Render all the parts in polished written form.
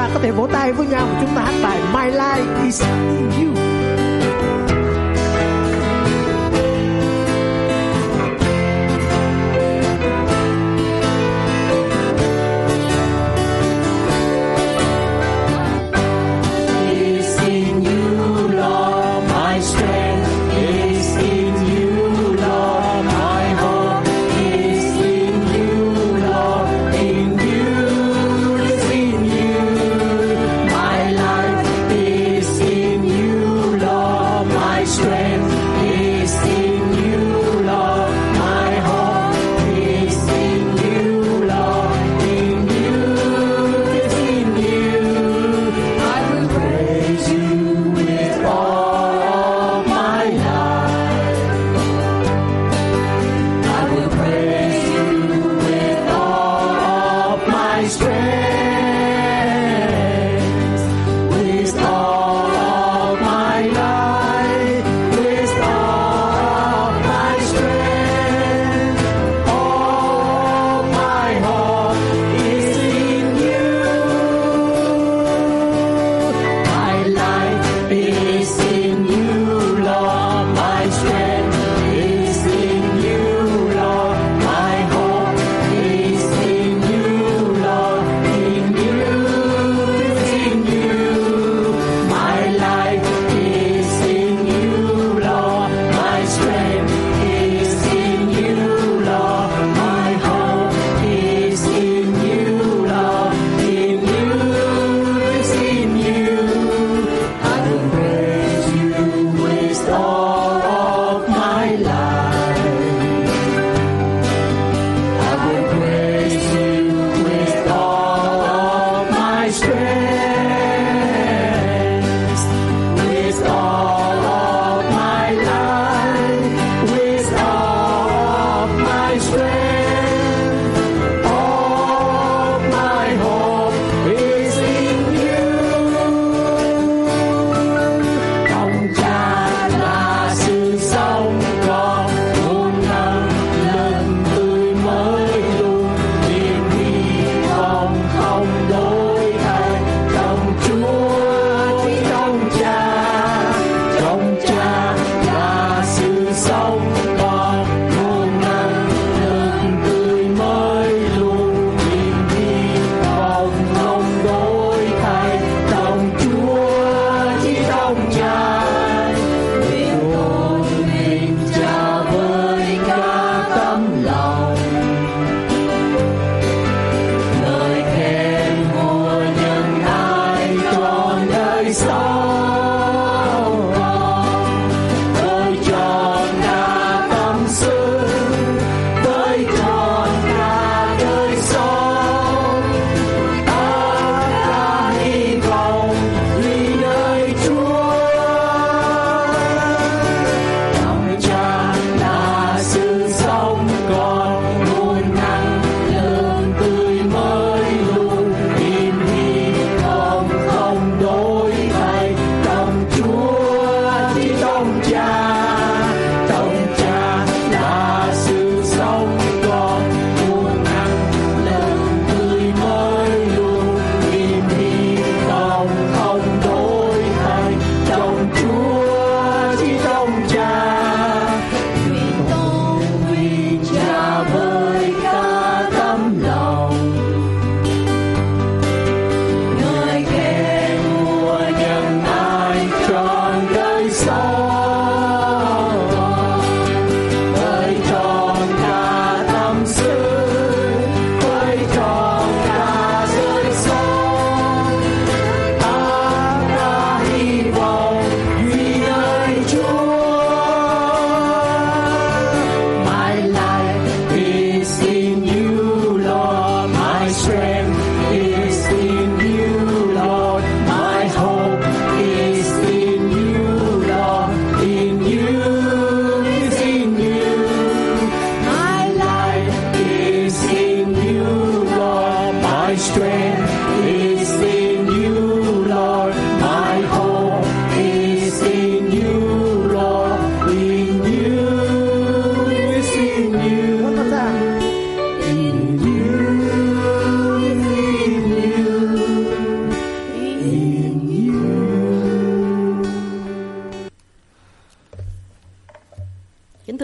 ta có thể vỗ tay với nhau và chúng ta hát bài My Life Is In You. Lord.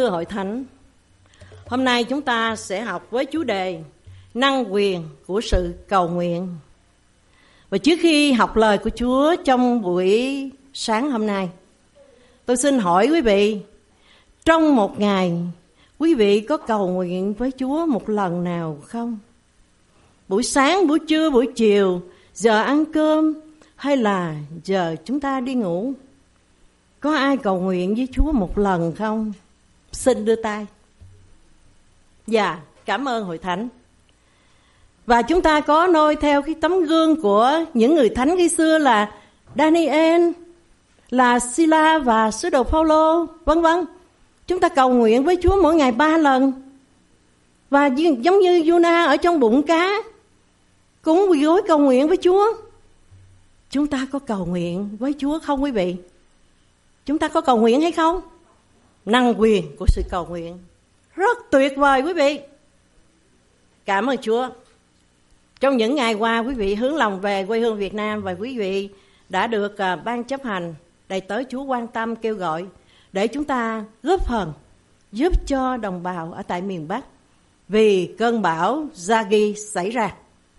thưa hội thánh, hôm nay chúng ta sẽ học với chủ đề năng quyền của sự cầu nguyện. Và trước khi học lời của Chúa trong buổi sáng hôm nay, tôi xin hỏi quý vị, trong một ngày, quý vị có cầu nguyện với Chúa một lần nào không? Buổi sáng, buổi trưa, buổi chiều, giờ ăn cơm hay là giờ chúng ta đi ngủ? Có ai cầu nguyện với Chúa một lần không? Xin đưa tay. Dạ, cảm ơn hội thánh. Và chúng ta có noi theo cái tấm gương của những người thánh ngày xưa là Daniel, là Sila và sứ đồ Phaolô, vân vân. Chúng ta cầu nguyện với Chúa mỗi ngày 3 lần. Và giống như Giô-na ở trong bụng cá, cũng quỳ gối cầu nguyện với Chúa. Chúng ta có cầu nguyện với Chúa không quý vị? Chúng ta có cầu nguyện hay không? Năng quyền của sự cầu nguyện rất tuyệt vời quý vị. Cảm ơn Chúa. Trong những ngày qua, quý vị hướng lòng về quê hương Việt Nam và quý vị đã được ban chấp hành đầy tớ Chúa quan tâm kêu gọi để chúng ta góp phần giúp cho đồng bào ở tại miền Bắc vì cơn bão Yagi xảy ra.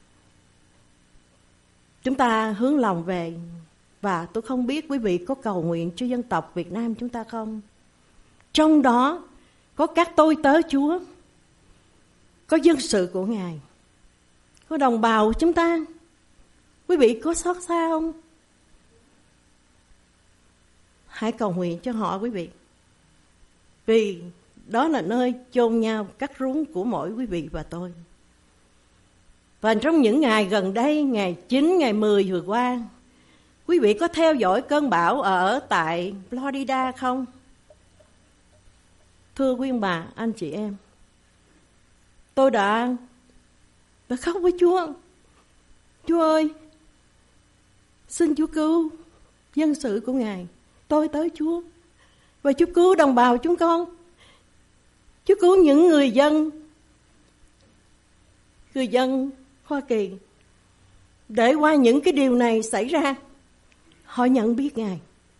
Chúng ta hướng lòng về, và tôi không biết quý vị có cầu nguyện cho dân tộc Việt Nam chúng ta không? Trong đó có các tôi tớ Chúa, có dân sự của Ngài, có đồng bào chúng ta. Quý vị có xót xa không? Hãy cầu nguyện cho họ quý vị. Vì đó là nơi chôn nhau cắt rốn của mỗi quý vị và tôi. Và trong những ngày gần đây, ngày 9, ngày 10 vừa qua, quý vị có theo dõi cơn bão ở tại Florida không? Thưa quý ông bà, anh chị em, tôi đã khóc với Chúa. Chúa ơi, xin Chúa cứu dân sự của Ngài, tôi tới Chúa. Và Chúa cứu đồng bào chúng con. Chúa cứu những người dân Hoa Kỳ, để qua những cái điều này xảy ra, họ nhận biết Ngài.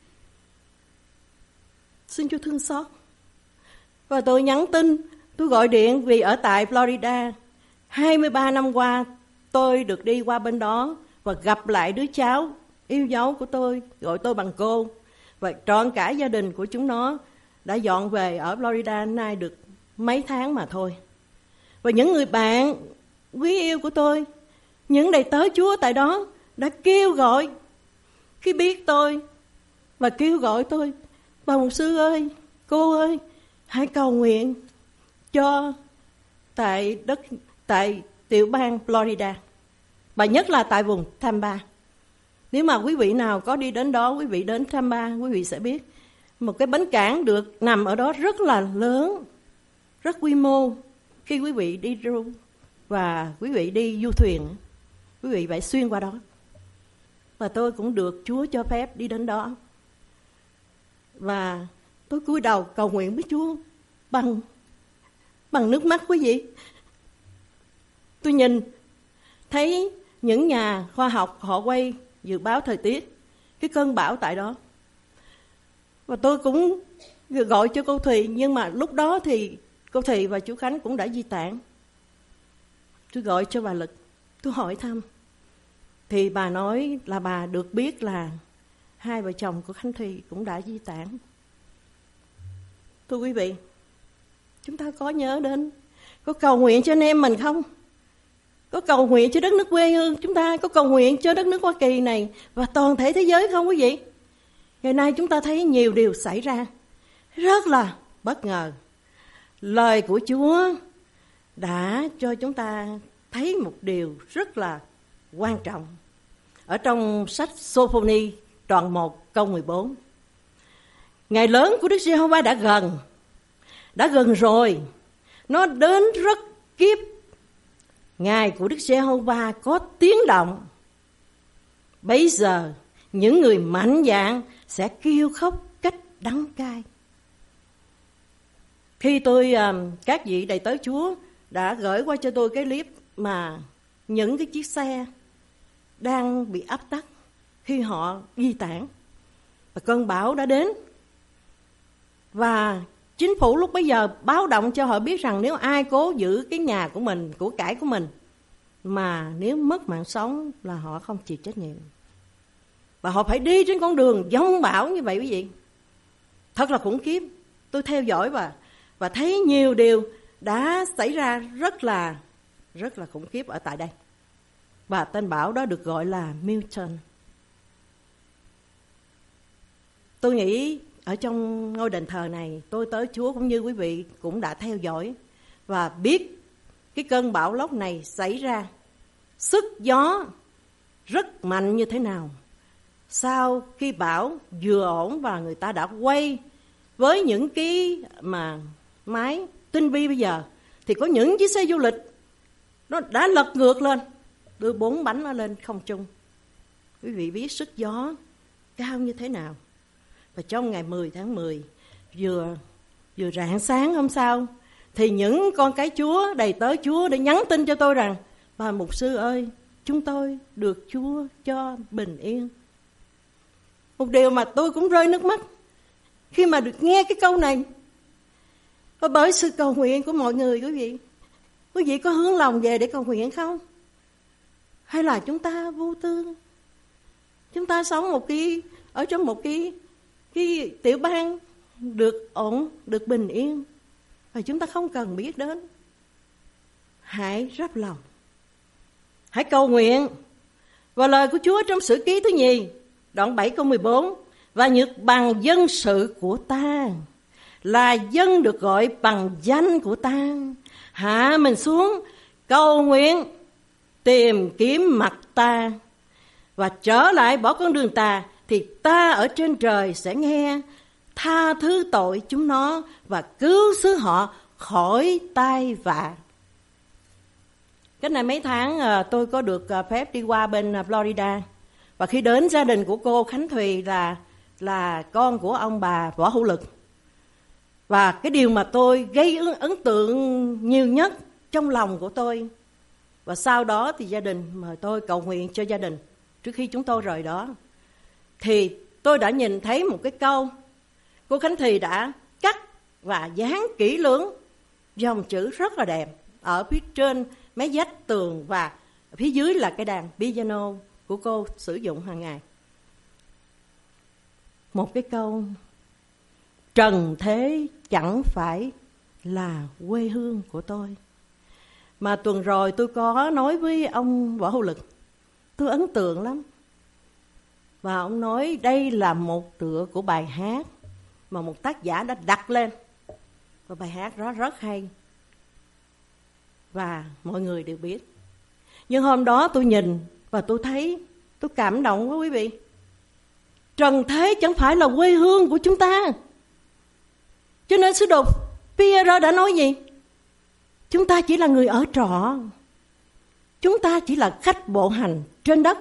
Xin Chúa thương xót. Và tôi nhắn tin, tôi gọi điện vì ở tại Florida, 23 năm qua tôi được đi qua bên đó và gặp lại đứa cháu yêu dấu của tôi, gọi tôi bằng cô. Và trọn cả gia đình của chúng nó đã dọn về ở Florida nay được mấy tháng mà thôi. Và những người bạn quý yêu của tôi, những đầy tớ Chúa tại đó đã kêu gọi, khi biết tôi và kêu gọi tôi: bà mục sư ơi, cô ơi, hãy cầu nguyện cho tại tiểu bang Florida, và nhất là tại vùng Tampa. Nếu mà quý vị nào có đi đến đó, quý vị đến Tampa, quý vị sẽ biết một cái bến cảng được nằm ở đó rất là lớn, rất quy mô. Khi quý vị đi ru và quý vị đi du thuyền, quý vị phải xuyên qua đó. Và tôi cũng được Chúa cho phép đi đến đó. Và tôi cúi đầu cầu nguyện với Chúa bằng nước mắt quý vị. Tôi nhìn thấy những nhà khoa học họ quay dự báo thời tiết cái cơn bão tại đó. Và tôi cũng gọi cho cô Thùy, nhưng mà lúc đó thì cô Thùy và chú Khánh cũng đã di tản. Tôi gọi cho bà Lực, tôi hỏi thăm. Thì bà nói là bà được biết là hai vợ chồng của Khánh Thùy cũng đã di tản. Thưa quý vị, chúng ta có nhớ đến, có cầu nguyện cho anh em mình không? Có cầu nguyện cho đất nước quê hương chúng ta, có cầu nguyện cho đất nước Hoa Kỳ này và toàn thể thế giới không quý vị? Ngày nay chúng ta thấy nhiều điều xảy ra rất là bất ngờ. Lời của Chúa đã cho chúng ta thấy một điều rất là quan trọng. Ở trong sách Sô-phô-ni đoạn 1 câu 14. Ngày lớn của Đức Giê-hô-va đã gần rồi, nó đến rất kiếp. Ngày của Đức Giê-hô-va có tiếng động. Bây giờ những người mạnh dạn sẽ kêu khóc cách đắng cay. Khi các vị đầy tớ Chúa đã gửi qua cho tôi cái clip mà những cái chiếc xe đang bị áp tắc khi họ di tản, và cơn bão đã đến. Và Chính phủ lúc bấy giờ báo động cho họ biết rằng nếu ai cố giữ cái nhà của mình, của cải của mình, mà nếu mất mạng sống là họ không chịu trách nhiệm. Và họ phải đi trên con đường giông bão như vậy quý vị. Thật là khủng khiếp. Tôi theo dõi và thấy nhiều điều đã xảy ra rất là khủng khiếp ở tại đây. Và tên bão đó được gọi là Milton. Tôi nghĩ ở trong ngôi đền thờ này, tôi tới Chúa cũng như quý vị cũng đã theo dõi và biết cái cơn bão lốc này xảy ra, sức gió rất mạnh như thế nào. Sau khi bão vừa ổn và người ta đã quay với những cái mà máy tinh vi bây giờ, thì có những chiếc xe du lịch nó đã lật ngược lên, đưa 4 bánh nó lên không trung. Quý vị biết sức gió cao như thế nào. Và trong ngày 10 tháng 10 vừa rạng sáng hôm sau, thì những con cái Chúa đầy tớ Chúa để nhắn tin cho tôi rằng: bà mục sư ơi, chúng tôi được Chúa cho bình yên. Một điều mà tôi cũng rơi nước mắt khi mà được nghe cái câu này. Và bởi sự cầu nguyện của mọi người, quý vị có hướng lòng về để cầu nguyện không? Hay là chúng ta vô tư? Chúng ta sống ở trong một cái tiểu bang được ổn, được bình yên, và chúng ta không cần biết đến. Hãy rắp lòng, hãy cầu nguyện. Và lời của Chúa trong Sử Ký thứ nhì đoạn 7 câu 14: và nhược bằng dân sự của ta là dân được gọi bằng danh của ta, hạ mình xuống cầu nguyện tìm kiếm mặt ta và trở lại bỏ con đường ta, thì ta ở trên trời sẽ nghe, tha thứ tội chúng nó và cứu xứ họ khỏi tai vạ. Cách này mấy tháng tôi có được phép đi qua bên Florida, và khi đến gia đình của cô Khánh Thùy là con của ông bà Võ Hữu Lực. Và cái điều mà tôi gây ấn tượng nhiều nhất trong lòng của tôi, và sau đó thì gia đình mời tôi cầu nguyện cho gia đình trước khi chúng tôi rời đó, thì tôi đã nhìn thấy một cái câu cô Khánh Thùy đã cắt và dán kỹ lưỡng dòng chữ rất là đẹp ở phía trên mấy vách tường, và phía dưới là cái đàn piano của cô sử dụng hàng ngày. Một cái câu: trần thế chẳng phải là quê hương của tôi. Mà tuần rồi tôi có nói với ông Võ Hữu Lực, tôi ấn tượng lắm. Và ông nói đây là một tựa của bài hát mà một tác giả đã đặt lên, và bài hát đó rất hay và mọi người đều biết. Nhưng hôm đó tôi nhìn và tôi thấy, tôi cảm động quá quý vị. Trần thế chẳng phải là quê hương của chúng ta. Cho nên sứ đồ Pierre đã nói gì? Chúng ta chỉ là người ở trọ, chúng ta chỉ là khách bộ hành trên đất.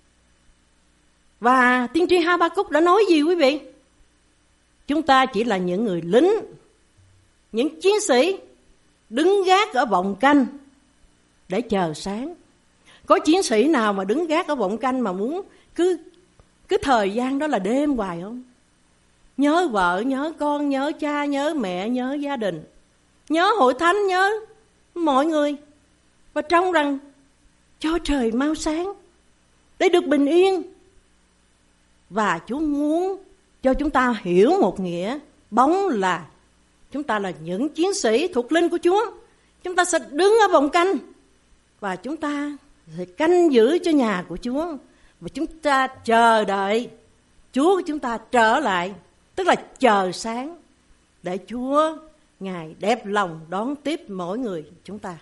Và tiên tri Ha-ba-cúc đã nói gì quý vị? Chúng ta chỉ là những người lính, những chiến sĩ đứng gác ở vọng canh để chờ sáng. Có chiến sĩ nào mà đứng gác ở vọng canh mà muốn cứ thời gian đó là đêm hoài không? Nhớ vợ, nhớ con, nhớ cha, nhớ mẹ, nhớ gia đình, nhớ hội thánh, nhớ mọi người, và trông rằng cho trời mau sáng để được bình yên. Và Chúa muốn cho chúng ta hiểu một nghĩa bóng là chúng ta là những chiến sĩ thuộc linh của Chúa. Chúng ta sẽ đứng ở vòng canh và chúng ta sẽ canh giữ cho nhà của Chúa, và chúng ta chờ đợi Chúa của chúng ta trở lại, tức là chờ sáng để Chúa Ngài đẹp lòng đón tiếp mỗi người chúng ta.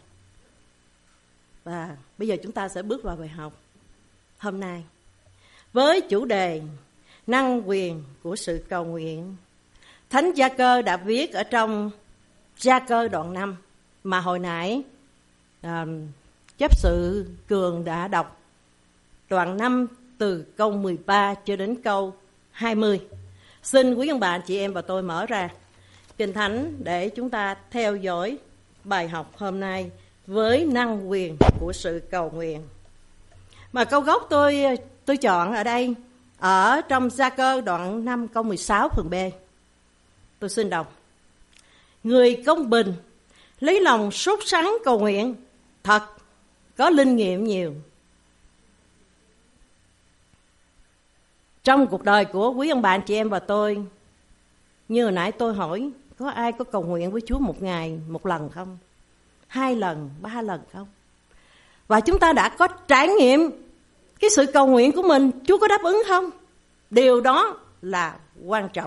Và bây giờ chúng ta sẽ bước vào bài học hôm nay với chủ đề năng quyền của sự cầu nguyện. Thánh Gia-cơ đã viết ở trong Gia-cơ đoạn 5 mà hồi nãy chấp sự Cường đã đọc, đoạn 5 từ câu 13 cho đến câu 20. Xin quý ông bà, chị em và tôi mở ra Kinh Thánh để chúng ta theo dõi bài học hôm nay với năng quyền của sự cầu nguyện. Mà câu gốc tôi chọn ở đây, ở trong Gia-cơ đoạn 5 câu 16 phần B. Tôi xin đọc. người công bình, lấy lòng sốt sắng cầu nguyện, thật có linh nghiệm nhiều. Trong cuộc đời của quý ông bà, anh chị em và tôi, như hồi nãy tôi hỏi, có ai có cầu nguyện với Chúa một ngày một lần không? 2 lần, 3 lần không? Và chúng ta đã có trải nghiệm cái sự cầu nguyện của mình, Chúa có đáp ứng không? Điều đó là quan trọng.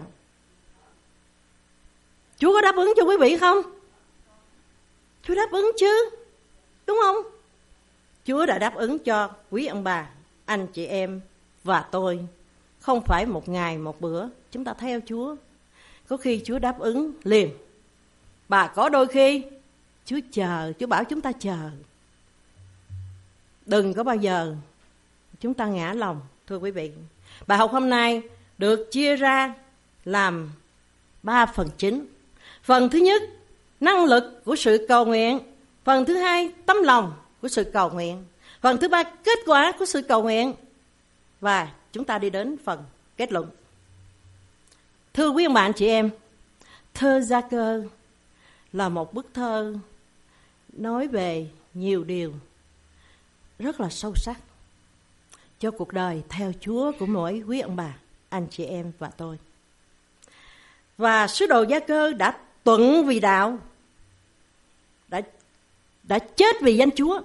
Chúa có đáp ứng cho quý vị không? Chúa đáp ứng chứ, đúng không? Chúa đã đáp ứng cho quý ông bà, anh chị em và tôi. Không phải một ngày một bữa chúng ta theo Chúa. Có khi Chúa đáp ứng liền. Và có đôi khi Chúa chờ, Chúa bảo chúng ta chờ. Đừng có bao giờ chúng ta ngã lòng, thưa quý vị. Bài học hôm nay được chia ra làm 3 phần chính. Phần thứ nhất, năng lực của sự cầu nguyện. Phần thứ hai, tấm lòng của sự cầu nguyện. Phần thứ ba, kết quả của sự cầu nguyện. Và chúng ta đi đến phần kết luận. Thưa quý ông bà anh chị em, thơ Gia-cơ là một bức thơ nói về nhiều điều rất là sâu sắc cho cuộc đời theo Chúa của mỗi quý ông bà, anh chị em và tôi. Và sứ đồ Gia-cơ đã tuận vì đạo, đã chết vì danh Chúa.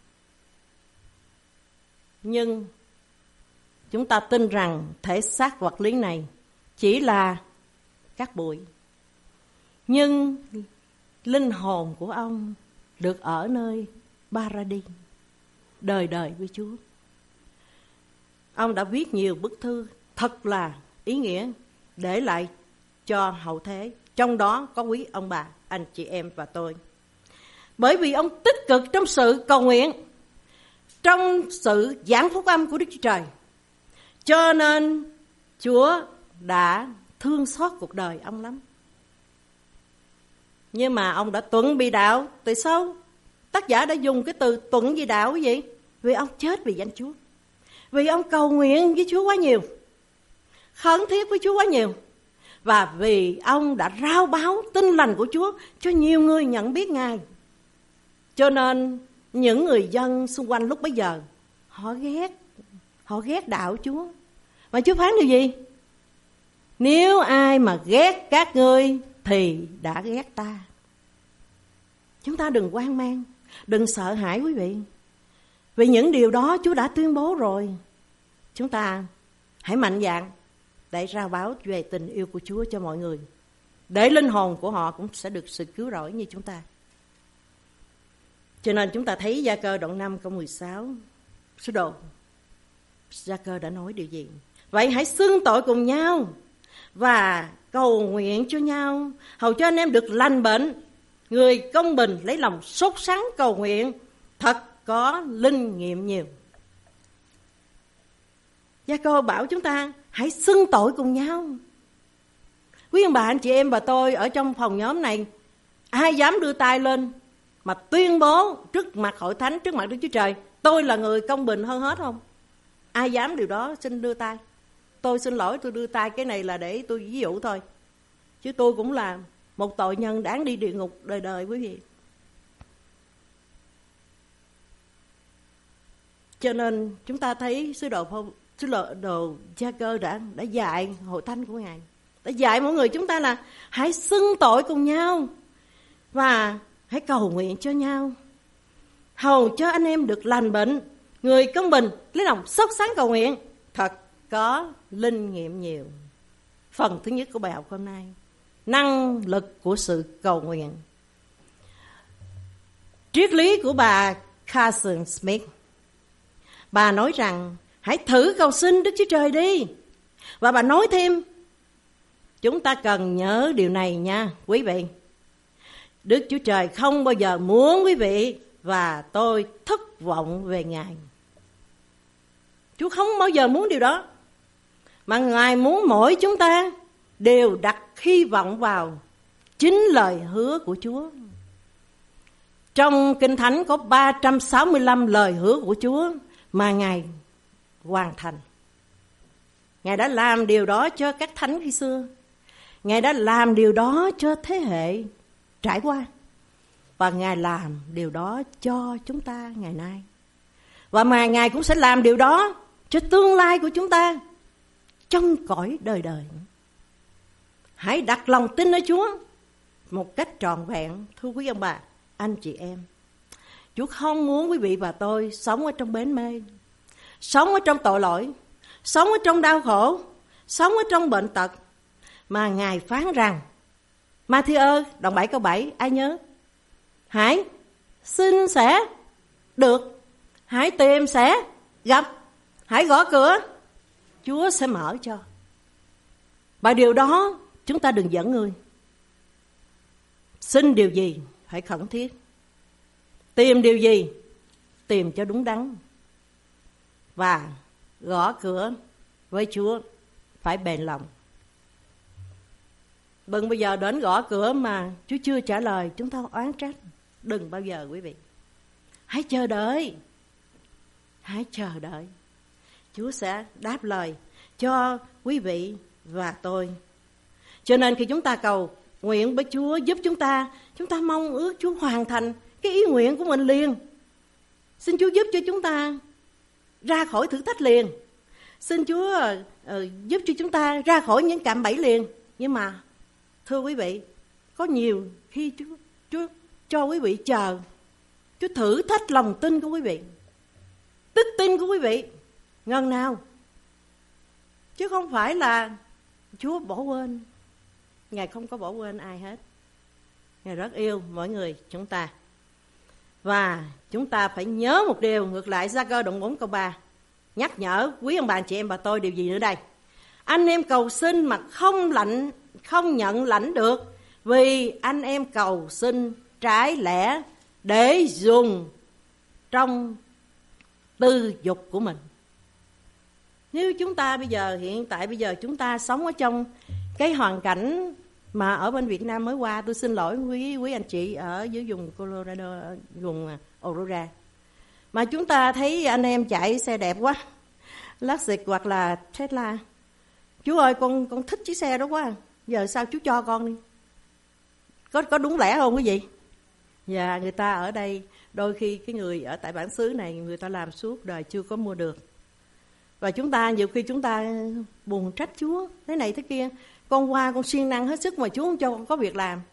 Nhưng chúng ta tin rằng thể xác vật lý này chỉ là cát bụi. Nhưng linh hồn của ông được ở nơi Paradis, đời đời với Chúa. Ông đã viết nhiều bức thư thật là ý nghĩa để lại cho hậu thế, trong đó có quý ông bà, anh chị em và tôi. Bởi vì ông tích cực trong sự cầu nguyện, trong sự giảng phúc âm của Đức Chúa Trời, cho nên Chúa đã thương xót cuộc đời ông lắm. Nhưng mà ông đã tuận vì đạo. Tại sao tác giả đã dùng cái từ tuận vì đạo quý vị? Vì ông chết vì danh Chúa. Vì ông cầu nguyện với Chúa quá nhiều, khẩn thiết với Chúa quá nhiều. Và vì ông đã rao báo tin lành của Chúa cho nhiều người nhận biết Ngài. Cho nên những người dân xung quanh lúc bấy giờ họ ghét đạo Chúa. Và Chúa phán điều gì? Nếu ai mà ghét các ngươi thì đã ghét ta. Chúng ta đừng hoang mang, đừng sợ hãi quý vị. Vì những điều đó Chúa đã tuyên bố rồi. Chúng ta hãy mạnh dạn để rao báo về tình yêu của Chúa cho mọi người, để linh hồn của họ cũng sẽ được sự cứu rỗi như chúng ta. Cho nên chúng ta thấy Gia-cơ đoạn 5 câu 16, sứ đồ Gia-cơ đã nói điều gì? Vậy hãy xưng tội cùng nhau và cầu nguyện cho nhau, hầu cho anh em được lành bệnh. Người công bình lấy lòng sốt sắng cầu nguyện, thật có linh nghiệm nhiều. Gia-cơ bảo chúng ta hãy xưng tội cùng nhau. Quý ông bà, anh chị em và tôi ở trong phòng nhóm này, ai dám đưa tay lên mà tuyên bố trước mặt hội thánh, trước mặt Đức Chúa Trời, tôi là người công bình hơn hết không? Ai dám điều đó xin đưa tay. Tôi xin lỗi, tôi đưa tay cái này là để tôi ví dụ thôi, chứ tôi cũng là một tội nhân đáng đi địa ngục đời đời quý vị. Cho nên chúng ta thấy sứ đồ Gia-cơ đã dạy hội thánh của Ngài, đã dạy mọi người chúng ta là hãy xưng tội cùng nhau và hãy cầu nguyện cho nhau, hầu cho anh em được lành bệnh. Người công bình lấy lòng sốt sắng cầu nguyện, thật có linh nghiệm nhiều. Phần thứ nhất của bài học hôm nay, năng lực của sự cầu nguyện. Triết lý của bà Carson Smith, bà nói rằng hãy thử cầu xin Đức Chúa Trời đi. Và bà nói thêm, chúng ta cần nhớ điều này nha quý vị. Đức Chúa Trời không bao giờ muốn quý vị và tôi thất vọng về Ngài. Chúa không bao giờ muốn điều đó. Mà Ngài muốn mỗi chúng ta đều đặt hy vọng vào chính lời hứa của Chúa. Trong Kinh Thánh có 365 lời hứa của Chúa mà Ngài hoàn thành. Ngài đã làm điều đó cho các thánh khi xưa. Ngài đã làm điều đó cho thế hệ trải qua. Và Ngài làm điều đó cho chúng ta ngày nay. Và mà Ngài cũng sẽ làm điều đó cho tương lai của chúng ta trong cõi đời đời. Hãy đặt lòng tin ở Chúa một cách trọn vẹn, thưa quý ông bà, anh chị em. Chúa không muốn quý vị và tôi sống ở trong bến mê, sống ở trong tội lỗi, sống ở trong đau khổ, sống ở trong bệnh tật. Mà Ngài phán rằng, Ma-thi-ơ đoạn 7 câu 7, ai nhớ? Hãy xin sẽ được, hãy tìm sẽ gặp, hãy gõ cửa, Chúa sẽ mở cho. Và điều đó chúng ta đừng giỡn người. Xin điều gì phải khẩn thiết, tìm điều gì tìm cho đúng đắn, và gõ cửa với Chúa phải bền lòng. Đừng bao giờ đến gõ cửa mà Chúa chưa trả lời chúng ta oán trách. Đừng bao giờ quý vị. Hãy chờ đợi. Hãy chờ đợi. Chúa sẽ đáp lời cho quý vị và tôi. Cho nên khi chúng ta cầu nguyện với Chúa giúp chúng ta mong ước Chúa hoàn thành cái ý nguyện của mình liền. Xin Chúa giúp cho chúng ta ra khỏi thử thách liền. Xin Chúa giúp cho chúng ta ra khỏi những cạm bẫy liền. Nhưng mà thưa quý vị, có nhiều khi Chúa cho quý vị chờ, Chúa thử thách lòng tin của quý vị, đức tin của quý vị ngần nào. Chứ không phải là Chúa bỏ quên. Ngài không có bỏ quên ai hết. Ngài rất yêu mỗi người chúng ta. Và chúng ta phải nhớ một điều, ngược lại Gia-cơ đoạn 4 câu 3 nhắc nhở quý ông bà chị em và tôi điều gì nữa đây? Anh em cầu xin mà không nhận lãnh được, vì anh em cầu xin trái lẽ để dùng trong tư dục của mình. Nếu chúng ta hiện tại bây giờ chúng ta sống ở trong cái hoàn cảnh mà ở bên Việt Nam mới qua, tôi xin lỗi quý anh chị ở dưới vùng Colorado, vùng Aurora, mà chúng ta thấy anh em chạy xe đẹp quá, Lexus hoặc là Tesla. Chú ơi, con thích chiếc xe đó quá, giờ sao chú cho con đi. Có đúng lẽ không quý vị? Và người ta ở đây, đôi khi cái người ở tại bản xứ này, người ta làm suốt đời chưa có mua được. Và chúng ta, nhiều khi chúng ta buồn trách Chúa, thế này thế kia. Con qua con siêng năng hết sức mà Chúa không cho con có việc làm.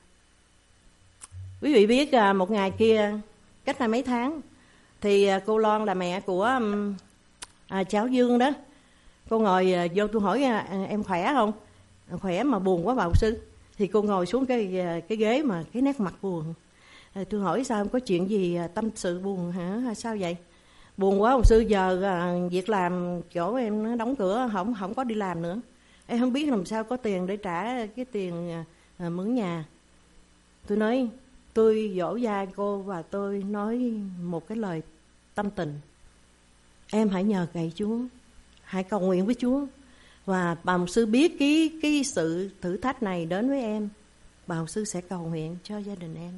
Quý vị biết một ngày kia, cách đây mấy tháng, thì cô Loan là mẹ của cháu Dương đó. Cô ngồi vô, tôi hỏi em khỏe không? Khỏe mà buồn quá bà mục sư. Thì cô ngồi xuống cái ghế mà cái nét mặt buồn. Tôi hỏi sao, có chuyện gì tâm sự buồn hả? Sao vậy? Buồn quá mục sư, giờ việc làm chỗ em nó đóng cửa, không có đi làm nữa. Em không biết làm sao có tiền để trả cái tiền mướn nhà. Tôi nói, tôi dỗ dai cô và tôi nói một cái lời tâm tình. Em hãy nhờ cậy Chúa, hãy cầu nguyện với Chúa. Và bà mục sư biết cái sự thử thách này đến với em, bà mục sư sẽ cầu nguyện cho gia đình em.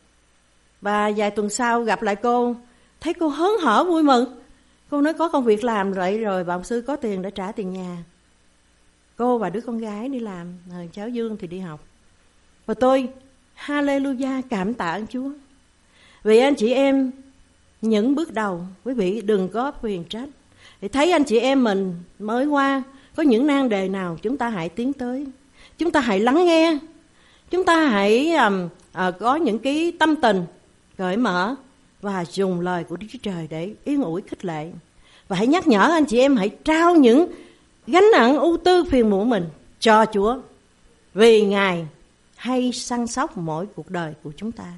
Và vài tuần sau gặp lại cô, thấy cô hớn hở vui mừng. Cô nói có công việc làm rồi bà mục sư có tiền để trả tiền nhà. Cô và đứa con gái đi làm, cháu Dương thì đi học. Và tôi hallelujah, cảm tạ ơn Chúa. Vì anh chị em, những bước đầu quý vị đừng có phiền trách. Thì thấy anh chị em mình mới qua có những nan đề nào, chúng ta hãy tiến tới, chúng ta hãy lắng nghe, chúng ta hãy có những cái tâm tình cởi mở và dùng lời của Đức Chúa Trời để yên ủi khích lệ. Và hãy nhắc nhở anh chị em hãy trao những gánh nặng ưu tư phiền muộn mình cho Chúa, vì Ngài hay săn sóc mỗi cuộc đời của chúng ta.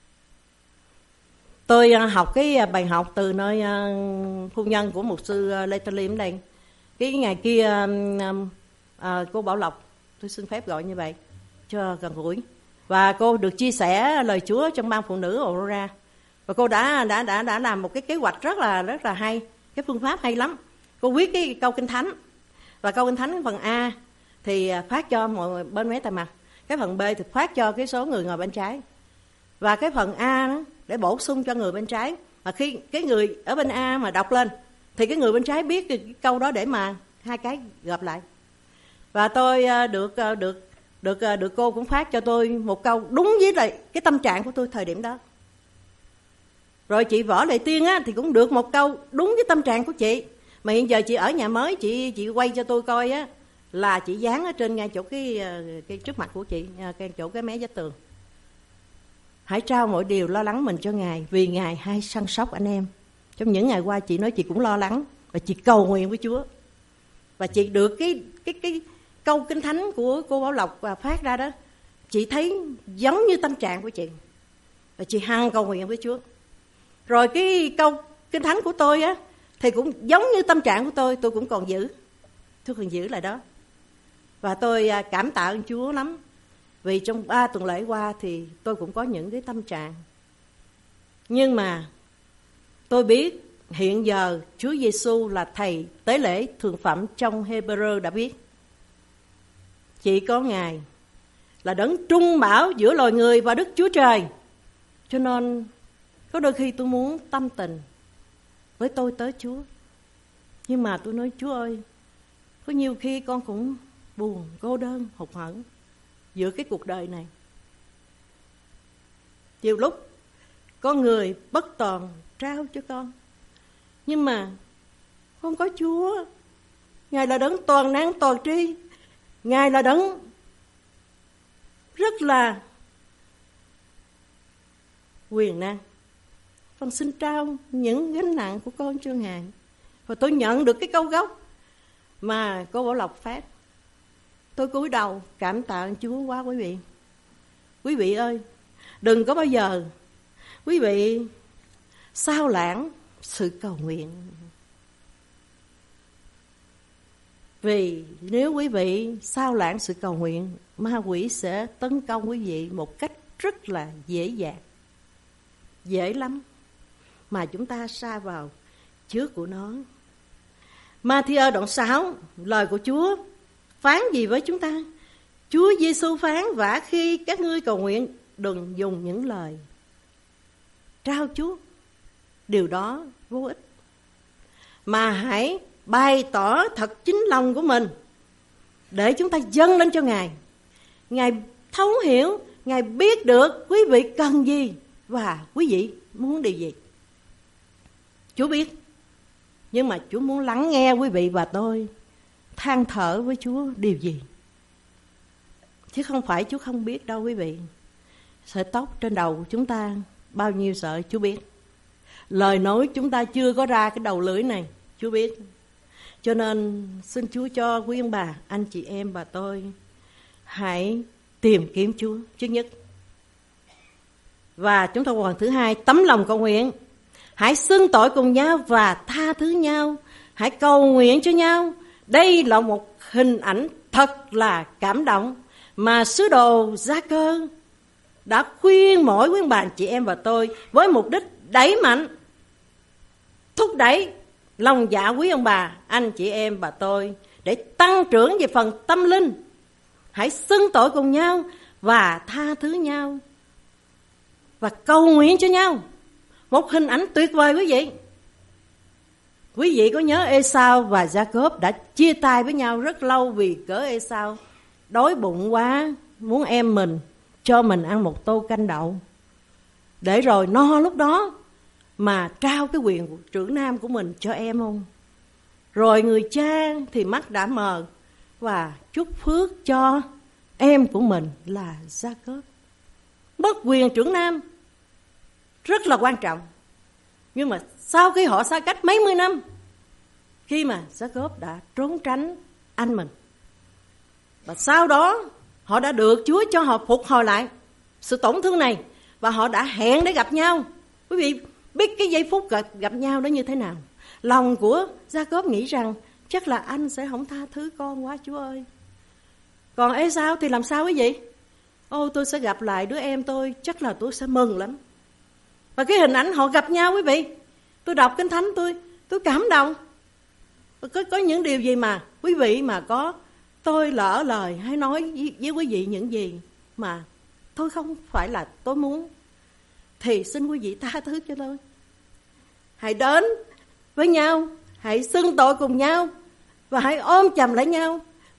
Tôi học cái bài học từ nơi phu nhân của mục sư Lê Tân Liêm đây. Cái ngày kia cô Bảo Lộc, tôi xin phép gọi như vậy cho gần gũi, và cô được chia sẻ lời Chúa trong ban phụ nữ Aurora. Và cô đã làm một cái kế hoạch rất là hay, cái phương pháp hay lắm. Cô viết cái câu Kinh Thánh, và câu Kinh Thánh phần A thì phát cho mọi bên mé tay mặt, cái phần B thì phát cho cái số người ngồi bên trái, và cái phần A đó để bổ sung cho người bên trái. Mà khi cái người ở bên A mà đọc lên thì cái người bên trái biết cái câu đó để mà hai cái gặp lại. Và tôi được Được cô cũng phát cho tôi một câu đúng với lại cái tâm trạng của tôi thời điểm đó. Rồi chị Võ Lệ Tiên á thì cũng được một câu đúng với tâm trạng của chị. Mà hiện giờ chị ở nhà mới, chị quay cho tôi coi á, là chị dán ở trên ngay chỗ cái trước mặt của chị, chỗ cái mé vách tường. Hãy trao mọi điều lo lắng mình cho Ngài, vì Ngài hay săn sóc anh em. Trong những ngày qua chị nói chị cũng lo lắng và chị cầu nguyện với Chúa. Và chị được cái câu Kinh Thánh của cô Bảo Lộc phát ra đó, chị thấy giống như tâm trạng của chị. Và chị hằng cầu nguyện với Chúa. Rồi cái câu Kinh Thánh của tôi á thì cũng giống như tâm trạng của tôi cũng còn giữ. Tôi còn giữ lại đó. Và tôi cảm tạ ơn Chúa lắm. Vì trong 3 tuần lễ qua thì tôi cũng có những cái tâm trạng. Nhưng mà tôi biết hiện giờ Chúa Giêsu là thầy tế lễ thượng phẩm trong Hebrew đã biết. Chỉ có Ngài là đấng trung bảo giữa loài người và Đức Chúa Trời. Cho nên có đôi khi tôi muốn tâm tình với tôi tới Chúa. Nhưng mà tôi nói Chúa ơi, có nhiều khi con cũng buồn, cô đơn, hụt hẫng giữa cái cuộc đời này. Nhiều lúc có người bất toàn trao cho con, nhưng mà không có Chúa. Ngài là đấng toàn năng toàn tri, Ngài là đấng rất là quyền năng. Con xin trao những gánh nặng của con cho Ngài. Và tôi nhận được cái câu gốc mà cô Bảo Lộc phát. Tôi cúi đầu cảm tạ Chúa quá quý vị. Quý vị ơi, đừng có bao giờ quý vị sao lãng sự cầu nguyện. Vì nếu quý vị sao lãng sự cầu nguyện, ma quỷ sẽ tấn công quý vị một cách rất là dễ dàng. Dễ lắm mà chúng ta sa vào trước của nó. Ma-thi-ơ đoạn 6, lời của Chúa phán gì với chúng ta? Chúa Giêsu phán: vả khi các ngươi cầu nguyện, đừng dùng những lời trao chuốt, điều đó vô ích, mà hãy bày tỏ thật chính lòng của mình để chúng ta dâng lên cho Ngài. Ngài thấu hiểu, Ngài biết được quý vị cần gì và quý vị muốn điều gì. Chúa biết, nhưng mà Chúa muốn lắng nghe quý vị và tôi than thở với Chúa điều gì. Chứ không phải Chúa không biết đâu quý vị. Sợi tóc trên đầu của chúng ta bao nhiêu sợi Chúa biết. Lời nói chúng ta chưa có ra cái đầu lưỡi này Chúa biết. Cho nên xin Chúa cho quý ông bà, anh chị em và tôi hãy tìm kiếm Chúa trước nhất. Và chúng ta còn thứ hai, tấm lòng cầu nguyện. Hãy xưng tội cùng nhau và tha thứ nhau. Hãy cầu nguyện cho nhau. Đây là một hình ảnh thật là cảm động mà sứ đồ Gia-cơ đã khuyên mỗi quý bà chị em và tôi với mục đích đẩy mạnh, thúc đẩy lòng dạ quý ông bà, anh chị em và tôi để tăng trưởng về phần tâm linh. Hãy xưng tội cùng nhau và tha thứ nhau và cầu nguyện cho nhau. Một hình ảnh tuyệt vời quý vị. Quý vị có nhớ Ê-sao và Gia-cốp đã chia tay với nhau rất lâu vì cớ Ê-sao đói bụng quá, muốn em mình cho mình ăn một tô canh đậu, để rồi no lúc đó mà trao cái quyền của trưởng nam của mình cho em không? Rồi người cha thì mắt đã mờ và chúc phước cho em của mình là Gia-cốp. Mất quyền trưởng nam rất là quan trọng. Nhưng mà sau khi họ xa cách mấy mươi năm, khi mà Gia-cốp đã trốn tránh anh mình, và sau đó họ đã được Chúa cho họ phục hồi lại sự tổn thương này, và họ đã hẹn để gặp nhau. Quý vị biết cái giây phút gặp nhau đó như thế nào? Lòng của Gia-cốp nghĩ rằng chắc là anh sẽ không tha thứ con quá Chúa ơi. Còn Ê-sao thì làm sao quý vị? Ô, tôi sẽ gặp lại đứa em tôi, chắc là tôi sẽ mừng lắm. Và cái hình ảnh họ gặp nhau quý vị, tôi đọc Kinh Thánh tôi cảm động. Có những điều gì mà quý vị mà có tôi lỡ lời hay nói với quý vị những gì mà tôi không phải là tôi muốn, thì xin quý vị tha thứ cho tôi. Hãy đến với nhau, hãy xưng tội cùng nhau và hãy ôm chầm lấy nhau.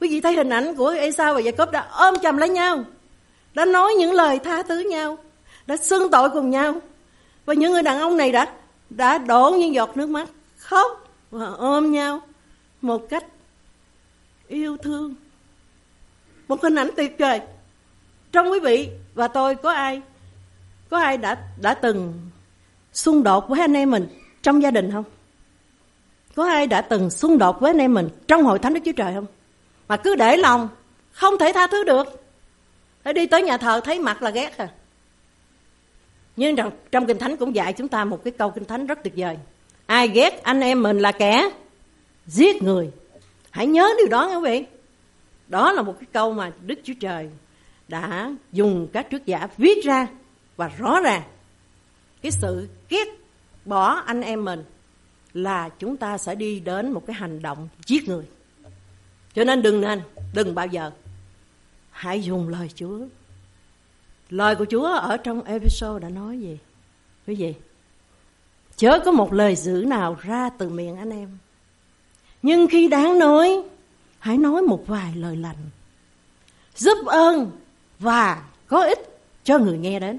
Quý vị thấy hình ảnh của Ê-sao và Gia-cốp đã ôm chầm lấy nhau, đã nói những lời tha thứ nhau, đã xưng tội cùng nhau. Và những người đàn ông này đã đổ những giọt nước mắt, khóc và ôm nhau một cách yêu thương. Một hình ảnh tuyệt vời. Trong quý vị và tôi có ai đã từng xung đột với anh em mình trong gia đình không? Có ai đã từng xung đột với anh em mình trong hội thánh Đức Chúa Trời không? Mà cứ để lòng, không thể tha thứ được. Để đi tới nhà thờ thấy mặt là ghét à. Nhưng trong Kinh Thánh cũng dạy chúng ta một cái câu Kinh Thánh rất tuyệt vời. Ai ghét anh em mình là kẻ giết người. Hãy nhớ điều đó quý vị. Đó là một cái câu mà Đức Chúa Trời đã dùng các trước giả viết ra và rõ ràng. Cái sự ghét bỏ anh em mình là chúng ta sẽ đi đến một cái hành động giết người. Cho nên đừng bao giờ hãy dùng lời Chúa. Lời của Chúa ở trong Ê-phê-sô đã nói gì? Quý vị, chớ có một lời dữ nào ra từ miệng anh em, nhưng khi đáng nói, hãy nói một vài lời lành, giúp ơn và có ích cho người nghe đến.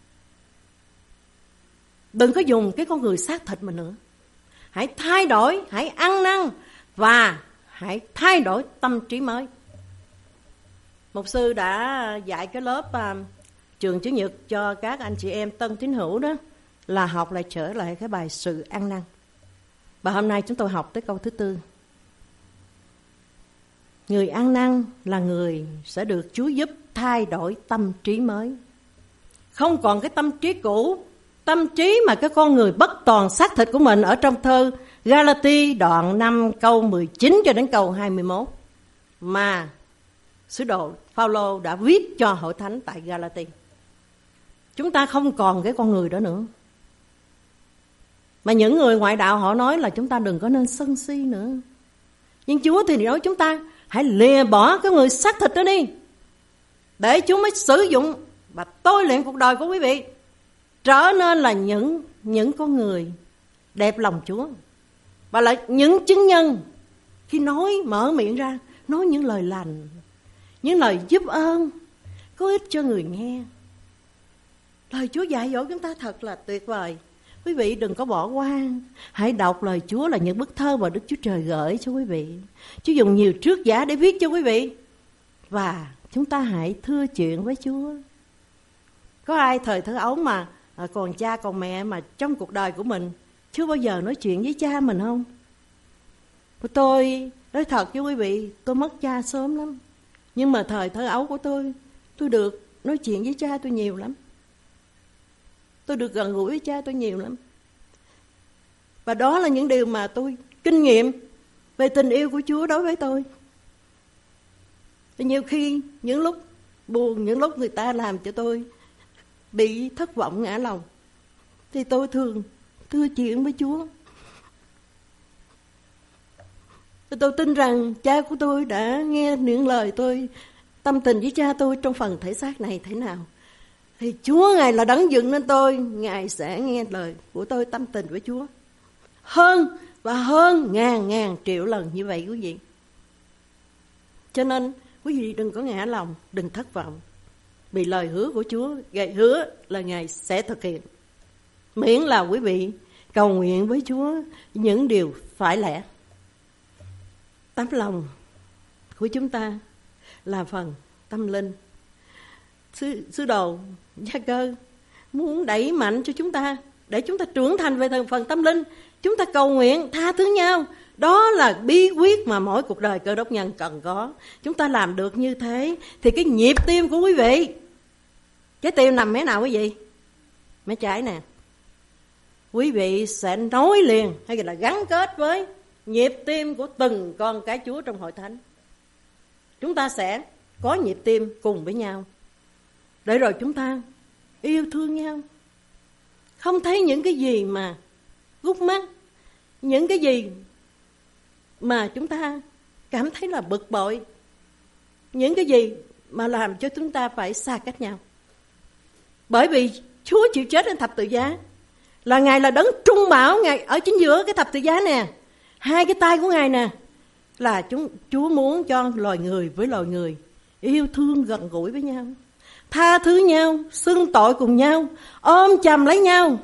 Đừng có dùng cái con người xác thịt mình nữa. Hãy thay đổi, hãy ăn năn và hãy thay đổi tâm trí mới. Mục sư đã dạy cái lớp trường Chủ nhật cho các anh chị em tân tín hữu đó, là học lại trở lại cái bài sự ăn năn. Và hôm nay chúng tôi học tới câu thứ 4. Người ăn năn là người sẽ được Chúa giúp thay đổi tâm trí mới. Không còn cái tâm trí cũ, tâm trí mà cái con người bất toàn xác thịt của mình ở trong thơ Galati đoạn 5 câu 19 cho đến câu 21 mà sứ đồ Phaolô đã viết cho hội thánh tại Galati. Chúng ta không còn cái con người đó nữa. Mà những người ngoại đạo họ nói là chúng ta đừng có nên sân si nữa. Nhưng Chúa thì nói chúng ta hãy lìa bỏ cái người xác thịt đó đi, để Chúa mới sử dụng và tôi luyện cuộc đời của quý vị trở nên là những con người đẹp lòng Chúa, và là những chứng nhân khi mở miệng ra, nói những lời lành, những lời giúp ơn, có ích cho người nghe. Lời Chúa dạy dỗ chúng ta thật là tuyệt vời. Quý vị đừng có bỏ qua. Hãy đọc lời Chúa là những bức thơ mà Đức Chúa Trời gửi cho quý vị. Chúa dùng nhiều trước giả để viết cho quý vị. Và chúng ta hãy thưa chuyện với Chúa. Có ai thời thơ ấu mà còn cha còn mẹ mà trong cuộc đời của mình chưa bao giờ nói chuyện với cha mình không? Tôi nói thật với quý vị, tôi mất cha sớm lắm. Nhưng mà thời thơ ấu của tôi được nói chuyện với cha tôi nhiều lắm. Tôi được gần gũi với cha tôi nhiều lắm. Và đó là những điều mà tôi kinh nghiệm về tình yêu của Chúa đối với tôi. Và nhiều khi, những lúc buồn, những lúc người ta làm cho tôi bị thất vọng ngã lòng, thì tôi thường thưa chuyện với Chúa. Tôi tin rằng cha của tôi đã nghe những lời tôi tâm tình với cha tôi trong phần thể xác này thế nào. Thì Chúa Ngài là đấng dựng nên tôi, Ngài sẽ nghe lời của tôi tâm tình với Chúa hơn và hơn ngàn triệu lần như vậy quý vị. Cho nên quý vị đừng có ngã lòng, đừng thất vọng, vì lời hứa của Chúa Ngài hứa là Ngài sẽ thực hiện, miễn là quý vị cầu nguyện với Chúa những điều phải lẽ. Tấm lòng của chúng ta là phần tâm linh. Sứ đồ Gia-cơ muốn đẩy mạnh cho chúng ta để chúng ta trưởng thành về phần tâm linh. Chúng ta cầu nguyện tha thứ nhau, đó là bí quyết mà mỗi cuộc đời Cơ Đốc nhân cần có. Chúng ta làm được như thế thì cái nhịp tim của quý vị, trái tim nằm mé nào quý vị? Mé trái nè. Quý vị sẽ nối liền hay là gắn kết với nhịp tim của từng con cái Chúa trong hội thánh. Chúng ta sẽ có nhịp tim cùng với nhau, để rồi chúng ta yêu thương nhau. Không thấy những cái gì mà gút mắt, những cái gì mà chúng ta cảm thấy là bực bội, những cái gì mà làm cho chúng ta phải xa cách nhau. Bởi vì Chúa chịu chết trên thập tự giá, là Ngài là đấng trung bảo, Ngài ở chính giữa cái thập tự giá nè, hai cái tay của Ngài nè, là Chúa muốn cho loài người với loài người yêu thương gần gũi với nhau, tha thứ nhau, xưng tội cùng nhau, ôm chầm lấy nhau,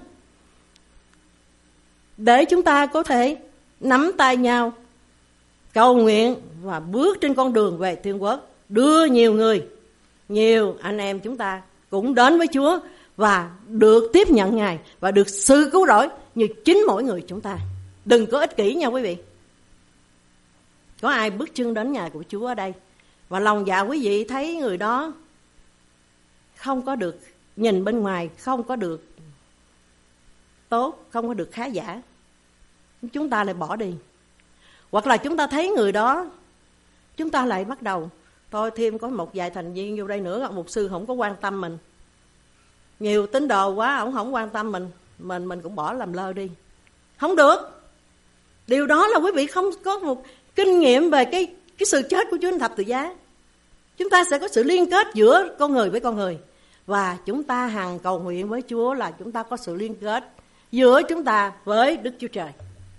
để chúng ta có thể nắm tay nhau, cầu nguyện và bước trên con đường về thiên quốc, đưa nhiều anh em chúng ta cũng đến với Chúa và được tiếp nhận Ngài và được sự cứu rỗi như chính mỗi người chúng ta. Đừng có ích kỷ nha quý vị. Có ai bước chân đến nhà của Chúa ở đây và lòng dạ quý vị thấy người đó không có được, nhìn bên ngoài không có được tốt, không có được khá giả, chúng ta lại bỏ đi. Hoặc là chúng ta thấy người đó, chúng ta lại bắt đầu thôi thêm có một vài thành viên vô đây nữa, mục sư không có quan tâm mình, nhiều tín đồ quá, ổng không quan tâm mình cũng bỏ làm lơ đi. Không được. Điều đó là quý vị không có một kinh nghiệm về cái sự chết của Chúa trên thập tự giá. Chúng ta sẽ có sự liên kết giữa con người với con người, và chúng ta hằng cầu nguyện với Chúa là chúng ta có sự liên kết giữa chúng ta với Đức Chúa Trời.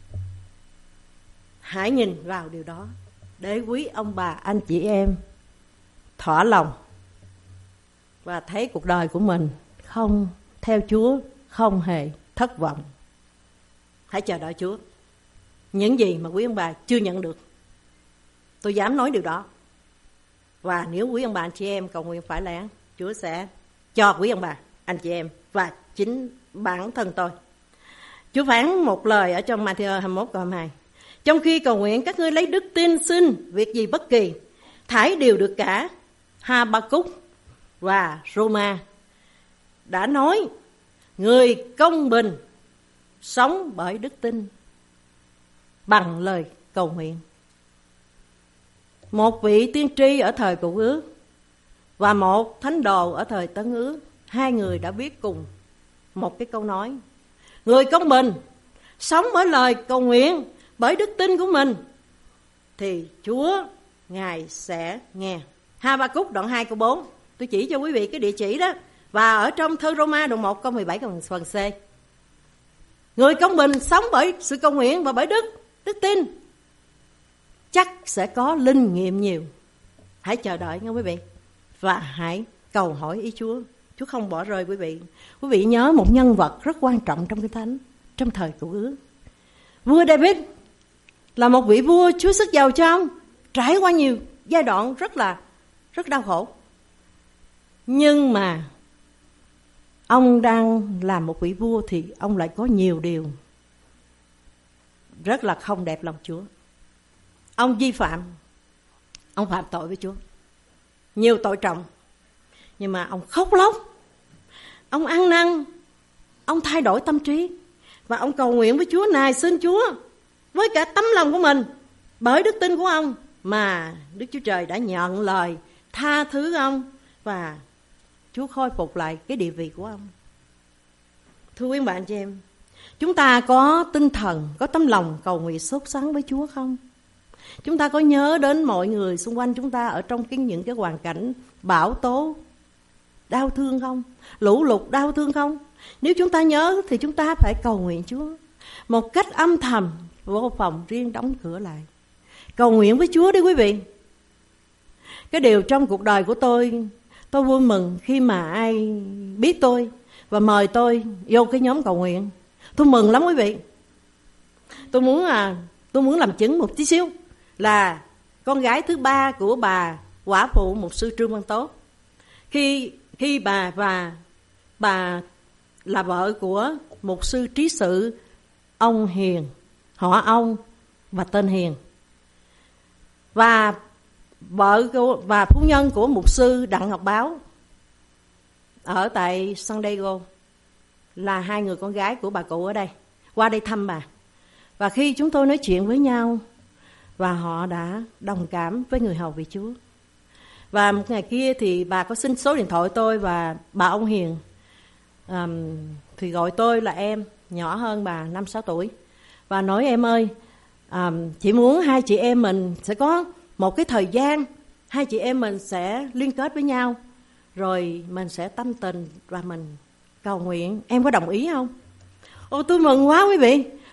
Hãy nhìn vào điều đó để quý ông bà anh chị em thỏa lòng và thấy cuộc đời của mình không theo Chúa không hề thất vọng. Hãy chờ đợi Chúa. Những gì mà quý ông bà chưa nhận được, tôi dám nói điều đó. Và nếu quý ông bà anh chị em cầu nguyện phải lẽ, Chúa sẽ cho quý ông bà anh chị em và chính bản thân tôi. Chúa phán một lời ở trong Ma-thi-ơ 21 câu 22: trong khi cầu nguyện các ngươi lấy đức tin xin việc gì bất kỳ, thải đều được cả. Ha-ba-cúc và Rô-ma đã nói người công bình sống bởi đức tin bằng lời cầu nguyện. Một vị tiên tri ở thời Cựu Ước và một thánh đồ ở thời Tân Ước, hai người đã viết cùng một cái câu nói: người công bình sống bởi lời cầu nguyện, bởi đức tin của mình, thì Chúa Ngài sẽ nghe. Ha-ba-cúc đoạn 2 câu 4. Tôi chỉ cho quý vị cái địa chỉ đó. Và ở trong thơ Rô-ma đoạn 1 câu 17 phần C. Người công bình sống bởi sự cầu nguyện và bởi đức tin, chắc sẽ có linh nghiệm nhiều. Hãy chờ đợi nha quý vị, và hãy cầu hỏi ý Chúa. Chúa không bỏ rơi quý vị. Quý vị nhớ một nhân vật rất quan trọng trong Kinh Thánh trong thời Cựu Ước. Vua David là một vị vua Chúa sức giàu cho ông, trải qua nhiều giai đoạn rất đau khổ. Nhưng mà ông đang làm một vị vua thì ông lại có nhiều điều rất là không đẹp lòng Chúa. Ông vi phạm, ông phạm tội với Chúa, nhiều tội trọng. Nhưng mà ông khóc lóc, ông ăn năn, ông thay đổi tâm trí và ông cầu nguyện với Chúa, nài xin Chúa với cả tấm lòng của mình. Bởi đức tin của ông mà Đức Chúa Trời đã nhận lời tha thứ ông và Chúa khôi phục lại cái địa vị của ông. Thưa quý bạn chị em, chúng ta có tinh thần, có tấm lòng cầu nguyện sốt sắng với Chúa không? Chúng ta có nhớ đến mọi người xung quanh chúng ta ở trong những cái hoàn cảnh bão tố đau thương không? Lũ lụt đau thương không? Nếu chúng ta nhớ thì chúng ta phải cầu nguyện Chúa một cách âm thầm, vô phòng riêng đóng cửa lại. Cầu nguyện với Chúa đi quý vị. Cái điều trong cuộc đời của tôi vui mừng khi mà ai biết tôi và mời tôi vô cái nhóm cầu nguyện. Tôi mừng lắm quý vị. Tôi muốn làm chứng một tí xíu là con gái thứ ba của bà quả phụ mục sư Trương Văn Tốt. Khi bà là vợ của mục sư trí sự ông Hiền, họ ông và tên Hiền, và và phu nhân của mục sư Đặng Ngọc Báo ở tại San Diego là hai người con gái của bà cụ ở đây, qua đây thăm bà. Và khi chúng tôi nói chuyện với nhau, và họ đã đồng cảm với người hầu vị Chúa. Và một ngày kia thì bà có xin số điện thoại tôi, và bà ông Hiền thì gọi tôi là em, nhỏ hơn bà 5-6 tuổi, và nói em ơi, chị muốn hai chị em mình sẽ có một cái thời gian, hai chị em mình sẽ liên kết với nhau, rồi mình sẽ tâm tình và mình cầu nguyện, em có đồng ý không? Ồ, tôi mừng quá quý vị.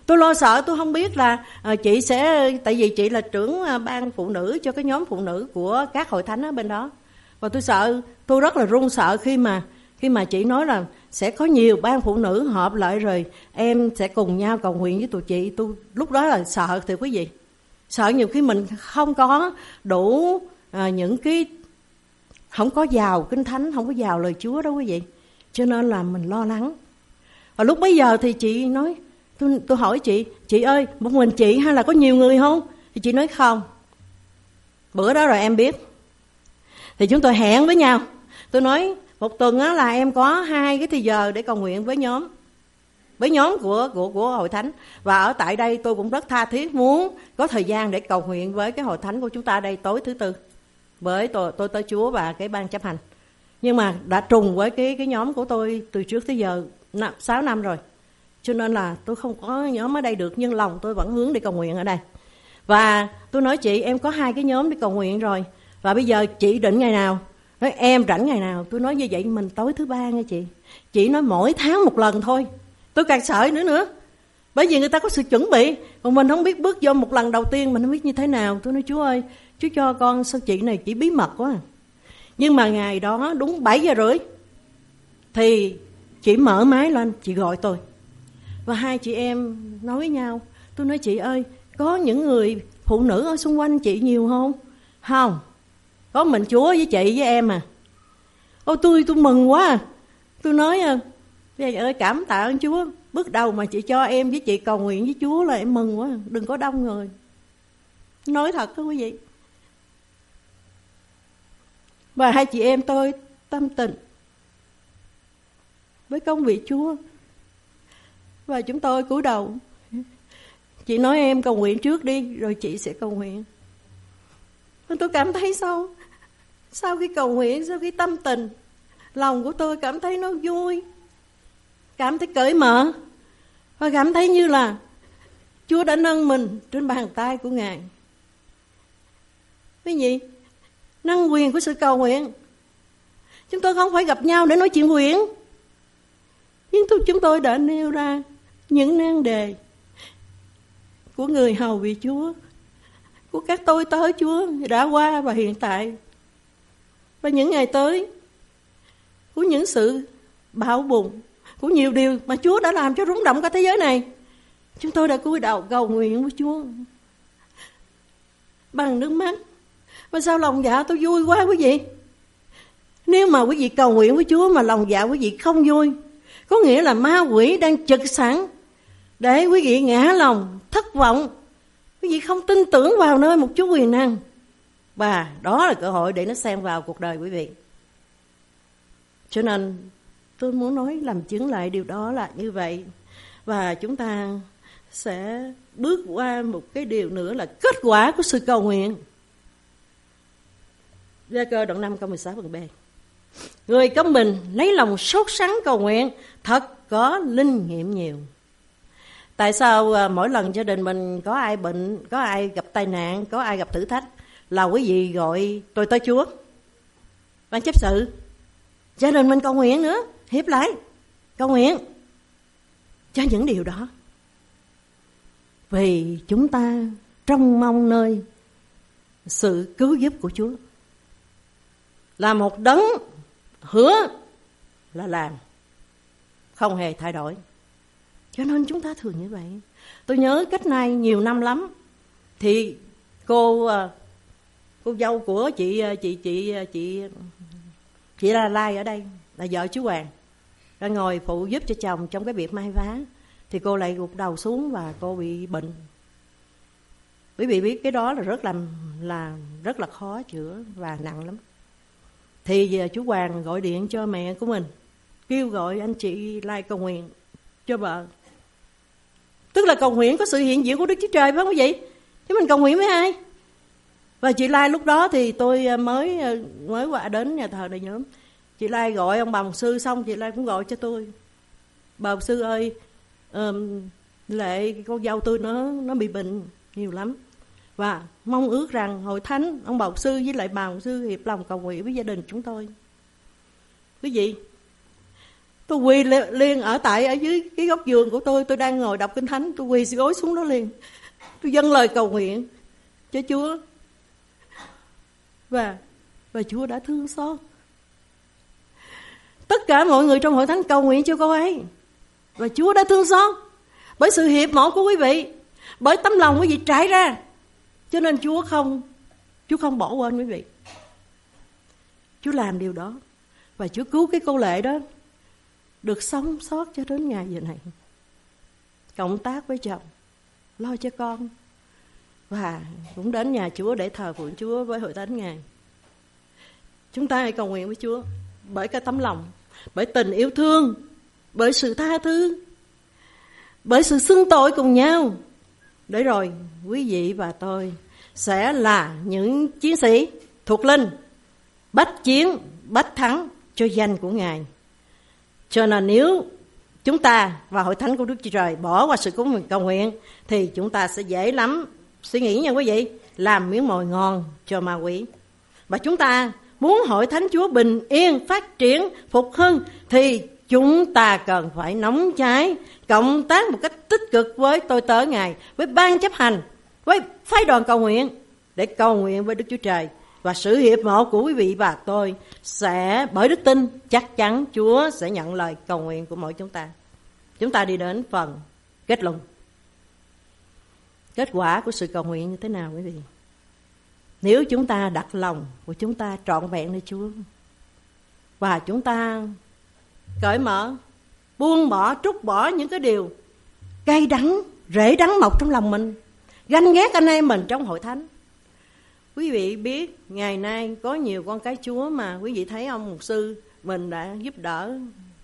Tôi lo sợ, tôi không biết là chị sẽ, tại vì chị là trưởng ban phụ nữ cho cái nhóm phụ nữ của các hội thánh ở bên đó. Và tôi sợ, tôi rất là run sợ khi mà chị nói là sẽ có nhiều ban phụ nữ họp lại rồi em sẽ cùng nhau cầu nguyện với tụi chị. Tôi lúc đó là sợ thì quý vị. Sợ nhiều khi mình không có đủ những cái, không có giàu kinh thánh, không có giàu lời Chúa đó quý vị. Cho nên là mình lo lắng. Và lúc bấy giờ thì chị nói, tôi hỏi chị ơi, một mình chị hay là có nhiều người không? Thì chị nói không. Bữa đó rồi em biết. Thì chúng tôi hẹn với nhau. Tôi nói một tuần á là em có 2 cái thời giờ để cầu nguyện với nhóm của hội thánh. Và ở tại đây tôi cũng rất tha thiết muốn có thời gian để cầu nguyện với cái hội thánh của chúng ta đây tối thứ Tư. Với tôi tới Chúa và cái ban chấp hành. Nhưng mà đã trùng với cái nhóm của tôi từ trước tới giờ 6 năm rồi. Cho nên là tôi không có nhóm ở đây được, nhưng lòng tôi vẫn hướng đi cầu nguyện ở đây. Và tôi nói chị, em có 2 cái nhóm đi cầu nguyện rồi. Và bây giờ chị định ngày nào? Nói em rảnh ngày nào? Tôi nói như vậy mình tối thứ Ba nha chị. Chị nói mỗi tháng một lần thôi. Tôi càng sợ nữa. Bởi vì người ta có sự chuẩn bị. Còn mình không biết bước vô một lần đầu tiên, mình không biết như thế nào. Tôi nói Chúa ơi, Chúa cho con sao chị này chỉ bí mật quá. Nhưng mà ngày đó đúng 7 giờ rưỡi thì chị mở máy lên, chị gọi tôi. Và 2 chị em nói với nhau. Tôi nói chị ơi, có những người phụ nữ ở xung quanh chị nhiều không? Không, có mình Chúa với chị với em à. Ôi tôi mừng quá à. Tôi nói trời ơi, cảm tạ ơn Chúa. Bước đầu mà chị cho em với chị cầu nguyện với Chúa là em mừng quá. Đừng có đông người. Nói thật đó quý vị. Và 2 chị em tôi tâm tình với công việc Chúa. Và chúng tôi cúi đầu. Chị nói em cầu nguyện trước đi, rồi chị sẽ cầu nguyện. Tôi cảm thấy sau khi cầu nguyện, sau khi tâm tình, lòng của tôi cảm thấy nó vui, cảm thấy cởi mở, và cảm thấy như là Chúa đã nâng mình trên bàn tay của Ngài. Cái gì? Năng quyền của sự cầu nguyện. Chúng tôi không phải gặp nhau để nói chuyện nguyện, nhưng chúng tôi đã nêu ra những nan đề của người hầu vì Chúa, của các tôi tớ Chúa đã qua và hiện tại, và những ngày tới, của những sự bão bùng, của nhiều điều mà Chúa đã làm cho rung động cả thế giới này. Chúng tôi đã cúi đầu cầu nguyện với Chúa bằng nước mắt. Mà sao lòng dạ tôi vui quá quý vị. Nếu mà quý vị cầu nguyện với Chúa mà lòng dạ quý vị không vui, có nghĩa là ma quỷ đang trực sẵn để quý vị ngã lòng, thất vọng. Quý vị không tin tưởng vào nơi một Chúa quyền năng. Và đó là cơ hội để nó xen vào cuộc đời quý vị. Cho nên tôi muốn nói làm chứng lại điều đó là như vậy. Và chúng ta sẽ bước qua một cái điều nữa là kết quả của sự cầu nguyện. Gia-cơ đoạn 5 câu 16 phần B. Người công bình lấy lòng sốt sắng cầu nguyện, thật có linh nghiệm nhiều. Tại sao mỗi lần gia đình mình có ai bệnh, có ai gặp tai nạn, có ai gặp thử thách là quý vị gọi tôi tới Chúa, ban chấp sự, gia đình mình cầu nguyện nữa, hiệp lại cầu nguyện cho những điều đó. Vì chúng ta trông mong nơi sự cứu giúp của Chúa, là một đấng hứa là làm, không hề thay đổi. Cho nên chúng ta thường như vậy. Tôi nhớ cách nay nhiều năm lắm, thì cô dâu của chị La Lai ở đây là vợ chú Hoàng, ra ngồi phụ giúp cho chồng trong cái việc may vá, thì cô lại gục đầu xuống và cô bị bệnh. Quý vị biết cái đó là rất là khó chữa và nặng lắm. Thì chú Hoàng gọi điện cho mẹ của mình, kêu gọi anh chị Lai cầu nguyện cho vợ. Tức là cầu nguyện có sự hiện diện của Đức Chúa Trời, phải không quý vị? Chứ mình cầu nguyện với ai? Và chị Lai lúc đó thì tôi mới qua đến nhà thờ này nhóm. Chị Lai gọi ông bà mục sư xong, chị Lai cũng gọi cho tôi. Bà mục sư ơi, Lệ con dâu tôi nó bị bệnh nhiều lắm, và mong ước rằng hội thánh, ông bà mục sư với lại bà mục sư hiệp lòng cầu nguyện với gia đình chúng tôi. Quý vị, Tôi quỳ liền ở dưới cái góc giường của tôi đang ngồi đọc kinh thánh, tôi quỳ gối xuống đó liền. Tôi dâng lời cầu nguyện cho Chúa. Và Chúa đã thương xót. Tất cả mọi người trong hội thánh cầu nguyện cho cô ấy. Và Chúa đã thương xót. Bởi sự hiệp mộ của quý vị, bởi tấm lòng quý vị trải ra, cho nên Chúa không bỏ quên quý vị. Chúa làm điều đó. Và Chúa cứu cái cô Lệ đó được sống sót cho đến ngày giờ này. Cộng tác với chồng, lo cho con, và cũng đến nhà Chúa để thờ phượng Chúa với hội thánh Ngài. Chúng ta hãy cầu nguyện với Chúa bởi cái tấm lòng, bởi tình yêu thương, bởi sự tha thứ, bởi sự xưng tội cùng nhau. Để rồi quý vị và tôi sẽ là những chiến sĩ thuộc linh, bách chiến, bách thắng cho danh của Ngài. Cho nên nếu chúng ta vào hội thánh của Đức Chúa Trời bỏ qua sự cúng cầu nguyện thì chúng ta sẽ dễ lắm suy nghĩ nha quý vị, làm miếng mồi ngon cho ma quỷ. Và chúng ta muốn hội thánh Chúa bình yên, phát triển, phục hưng thì chúng ta cần phải nóng cháy, cộng tác một cách tích cực với tôi tớ Ngài, với ban chấp hành, với phái đoàn cầu nguyện để cầu nguyện với Đức Chúa Trời. Và sự hiệp mộ của quý vị và tôi sẽ bởi đức tin chắc chắn Chúa sẽ nhận lời cầu nguyện của mỗi chúng ta. Chúng ta đi đến phần kết luận. Kết quả của sự cầu nguyện như thế nào quý vị? Nếu chúng ta đặt lòng của chúng ta trọn vẹn nơi Chúa, và chúng ta cởi mở, buông bỏ, trút bỏ những cái điều cay đắng, rễ đắng mọc trong lòng mình, ganh ghét anh em mình trong hội thánh. Quý vị biết ngày nay có nhiều con cái Chúa mà quý vị thấy ông mục sư mình đã giúp đỡ,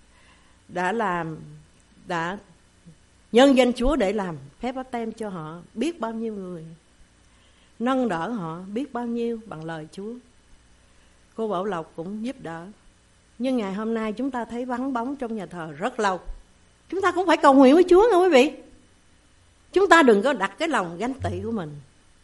đã nhân danh Chúa để làm phép báp têm cho họ, biết bao nhiêu người, nâng đỡ họ biết bao nhiêu bằng lời Chúa. Cô Bảo Lộc cũng giúp đỡ. Nhưng ngày hôm nay chúng ta thấy vắng bóng trong nhà thờ rất lâu. Chúng ta cũng phải cầu nguyện với Chúa nha quý vị. Chúng ta đừng có đặt cái lòng ganh tị của mình.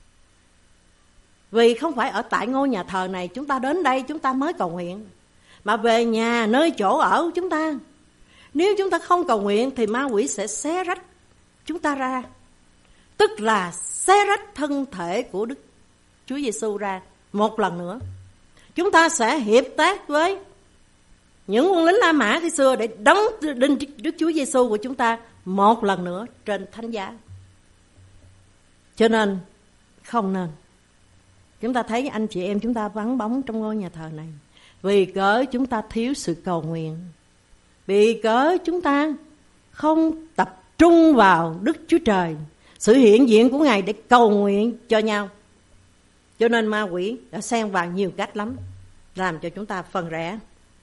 Vì không phải ở tại ngôi nhà thờ này chúng ta đến đây chúng ta mới cầu nguyện, mà về nhà nơi chỗ ở của chúng ta. Nếu chúng ta không cầu nguyện thì ma quỷ sẽ xé rách chúng ta ra, tức là xé rách thân thể của Đức Chúa Giêsu ra một lần nữa. Chúng ta sẽ hiệp tác với những quân lính La Mã khi xưa để đóng đinh Đức Chúa Giêsu của chúng ta một lần nữa trên thánh giá. Cho nên không nên. Chúng ta thấy anh chị em chúng ta vắng bóng trong ngôi nhà thờ này vì cớ chúng ta thiếu sự cầu nguyện, vì cớ chúng ta không tập trung vào Đức Chúa Trời, sự hiện diện của Ngài để cầu nguyện cho nhau. Cho nên ma quỷ đã xen vào nhiều cách lắm, làm cho chúng ta phần rẽ.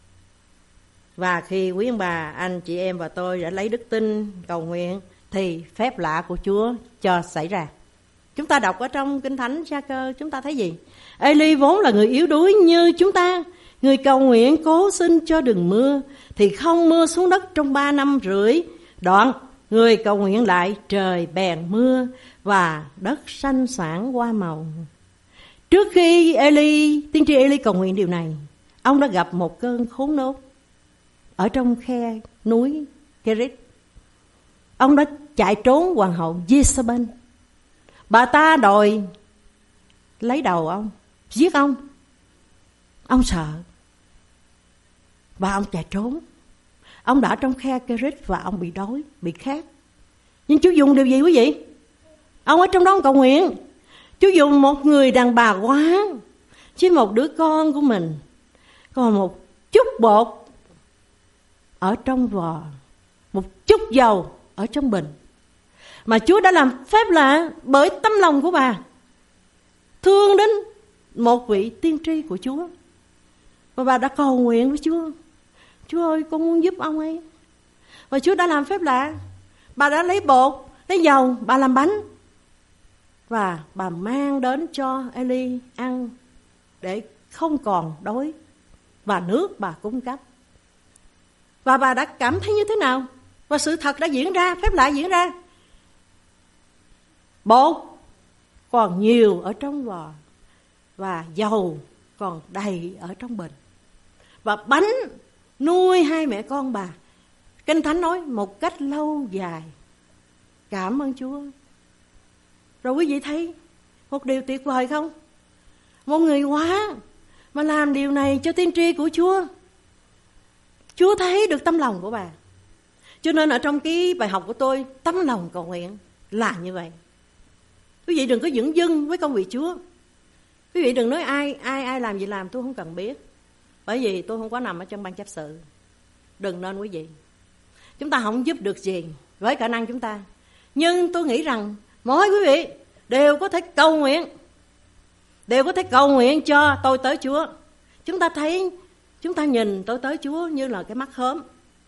Và khi quý ông bà, anh chị em và tôi đã lấy đức tin cầu nguyện thì phép lạ của Chúa cho xảy ra. Chúng ta đọc ở trong Kinh Thánh Gia-cơ, chúng ta thấy gì? Ê-li vốn là người yếu đuối như chúng ta, người cầu nguyện cố xin cho đừng mưa, thì không mưa xuống đất trong 3 năm rưỡi. Đoạn người cầu nguyện lại, trời bèn mưa và đất xanh sản hoa màu. Trước khi tiên tri Ê-li cầu nguyện điều này, ông đã gặp một cơn khốn nốt ở trong khe núi Kerit. Ông đã chạy trốn hoàng hậu Jezebel. Bà ta đòi lấy đầu ông, giết ông. Ông sợ và ông chạy trốn. Ông đã trong khe Kerit và ông bị đói, bị khát. Nhưng Chúa dùng điều gì quý vị? Ông ở trong đó cầu nguyện. Chúa dùng một người đàn bà quá với một đứa con của mình, còn một chút bột ở trong vò, một chút dầu ở trong bình, mà Chúa đã làm phép lạ bởi tấm lòng của bà thương đến một vị tiên tri của Chúa. Và bà đã cầu nguyện với Chúa, Chúa ơi con muốn giúp ông ấy. Và Chúa đã làm phép lạ. Bà đã lấy bột, lấy dầu, bà làm bánh, và bà mang đến cho Ê-li ăn để không còn đói, và nước bà cung cấp. Và bà đã cảm thấy như thế nào? Và sự thật đã diễn ra, phép lạ diễn ra. Bột còn nhiều ở trong vò và dầu còn đầy ở trong bình. Và bánh nuôi hai mẹ con bà Kinh Thánh nói một cách lâu dài. Cảm ơn Chúa. Rồi quý vị thấy một điều tuyệt vời không? Một người quá mà làm điều này cho tiên tri của Chúa. Chúa thấy được tấm lòng của bà. Cho nên ở trong cái bài học của tôi, tấm lòng cầu nguyện là như vậy. Quý vị đừng có dửng dưng với công việc Chúa. Quý vị đừng nói ai làm gì làm tôi không cần biết. Bởi vì tôi không có nằm ở trong ban chấp sự. Đừng nên quý vị. Chúng ta không giúp được gì với khả năng chúng ta. Nhưng tôi nghĩ rằng mỗi quý vị đều có thể cầu nguyện. Đều có thể cầu nguyện cho tôi tới Chúa. Chúng ta thấy, chúng ta nhìn tôi tới Chúa như là cái mắt khóm.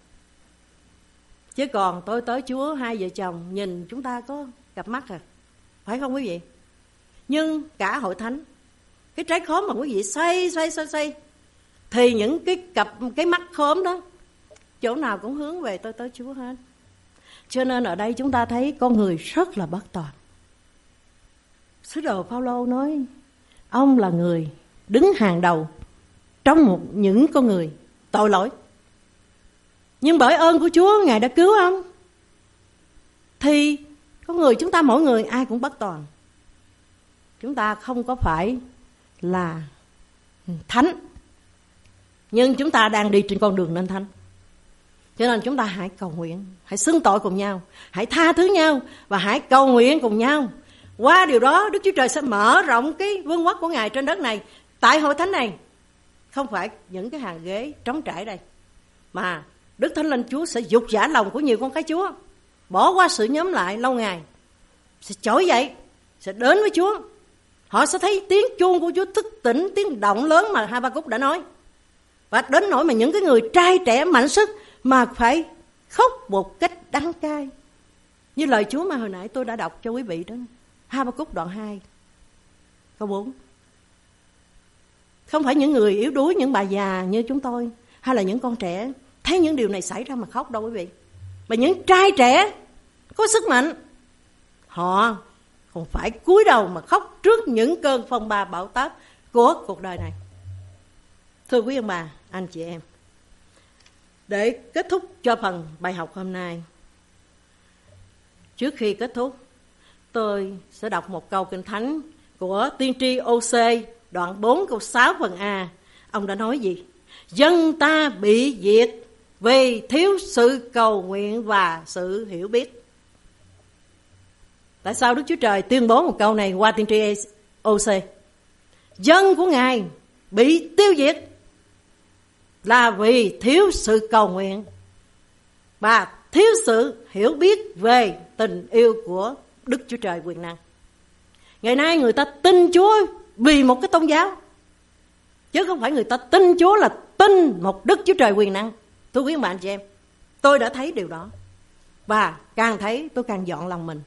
Chứ còn tôi tới Chúa, hai vợ chồng nhìn chúng ta có cặp mắt à. Phải không quý vị? Nhưng cả hội thánh, cái trái khóm mà quý vị xoay thì những cái mắt khóm đó chỗ nào cũng hướng về tôi tới Chúa hết. Cho nên ở đây chúng ta thấy con người rất là bất toàn. Sứ đồ Phaolô nói ông là người đứng hàng đầu trong những con người tội lỗi. Nhưng bởi ơn của Chúa, Ngài đã cứu ông. Thì con người chúng ta, mỗi người ai cũng bất toàn. Chúng ta không có phải là thánh, nhưng chúng ta đang đi trên con đường nên thánh. Cho nên chúng ta hãy cầu nguyện, hãy xưng tội cùng nhau, hãy tha thứ nhau và hãy cầu nguyện cùng nhau. Qua điều đó Đức Chúa Trời sẽ mở rộng cái vương quốc của Ngài trên đất này. Tại hội thánh này không phải những cái hàng ghế trống trải đây, mà Đức Thánh Linh Chúa sẽ dục giả lòng của nhiều con cái Chúa, bỏ qua sự nhóm lại lâu ngày, sẽ trỗi dậy, sẽ đến với Chúa. Họ sẽ thấy tiếng chuông của Chúa thức tỉnh, tiếng động lớn mà Ha-ba-cúc đã nói. Và đến nỗi mà những cái người trai trẻ mạnh sức mà phải khóc một cách đắng cay, như lời Chúa mà hồi nãy tôi đã đọc cho quý vị đó, Ha-ba-cúc đoạn 2 câu 4. Không phải những người yếu đuối, những bà già như chúng tôi hay là những con trẻ thấy những điều này xảy ra mà khóc đâu quý vị. Mà những trai trẻ có sức mạnh, họ còn phải cúi đầu mà khóc trước những cơn phong ba bão táp của cuộc đời này. Thưa quý ông bà, anh chị em, để kết thúc cho phần bài học hôm nay, trước khi kết thúc, tôi sẽ đọc một câu Kinh Thánh của tiên tri Ô-sê đoạn 4 câu 6 phần A. Ông đã nói gì? Dân ta bị diệt vì thiếu sự cầu nguyện và sự hiểu biết. Tại sao Đức Chúa Trời tuyên bố một câu này qua tiên tri Ô-sê? Dân của Ngài bị tiêu diệt là vì thiếu sự cầu nguyện và thiếu sự hiểu biết về tình yêu của Đức Chúa Trời quyền năng. Ngày nay người ta tin Chúa vì một cái tôn giáo, chứ không phải người ta tin Chúa là tin một Đức Chúa Trời quyền năng. Thưa quý bạn chị em, tôi đã thấy điều đó, và càng thấy tôi càng dọn lòng mình,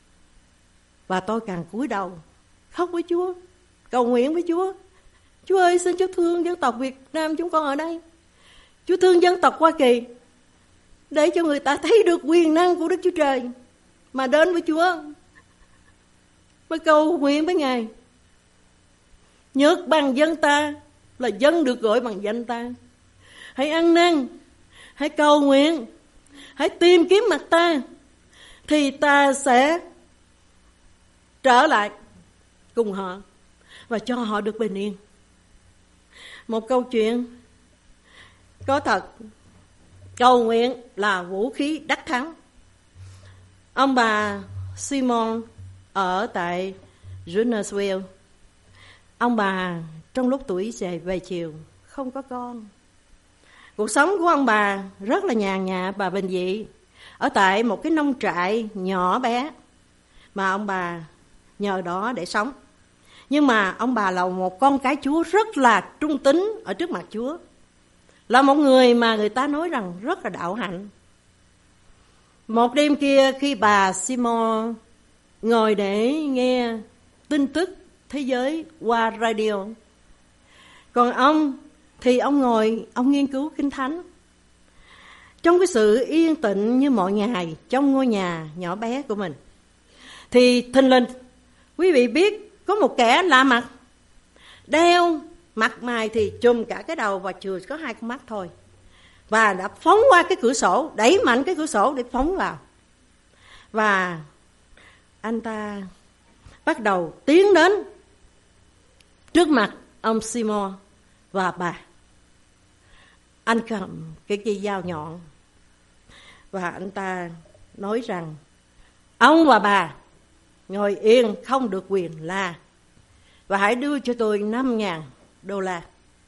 và tôi càng cúi đầu khóc với Chúa, cầu nguyện với Chúa. Chúa ơi, xin Chúa thương dân tộc Việt Nam chúng con ở đây, Chúa thương dân tộc Hoa Kỳ, để cho người ta thấy được quyền năng của Đức Chúa Trời mà đến với Chúa, mà cầu nguyện với Ngài. Nhược bằng dân ta là dân được gọi bằng danh ta. Hãy ăn năn, hãy cầu nguyện, hãy tìm kiếm mặt ta, thì ta sẽ trở lại cùng họ và cho họ được bình yên. Một câu chuyện có thật, cầu nguyện là vũ khí đắc thắng. Ông bà Simon ở tại Jonesville, ông bà trong lúc tuổi về chiều không có con. Cuộc sống của ông bà rất là nhàn nhạt và bình dị ở tại một cái nông trại nhỏ bé mà ông bà nhờ đó để sống. Nhưng mà ông bà là một con cái Chúa rất là trung tín ở trước mặt Chúa, là một người mà người ta nói rằng rất là đạo hạnh. Một đêm kia, khi bà Simon ngồi để nghe tin tức thế giới qua radio, còn ông thì ông ngồi, ông nghiên cứu Kinh Thánh. Trong cái sự yên tĩnh như mọi ngày trong ngôi nhà nhỏ bé của mình, thì thình lình quý vị biết có một kẻ lạ mặt, đeo mặt mày thì trùm cả cái đầu và chừa có 2 con mắt thôi. và đã phóng qua cái cửa sổ, đẩy mạnh cái cửa sổ để phóng vào. Và anh ta bắt đầu tiến đến trước mặt ông Seymour và bà. Anh cầm cái dao nhọn và anh ta nói rằng: ông và bà ngồi yên, không được quyền la, và hãy đưa cho tôi $5,000.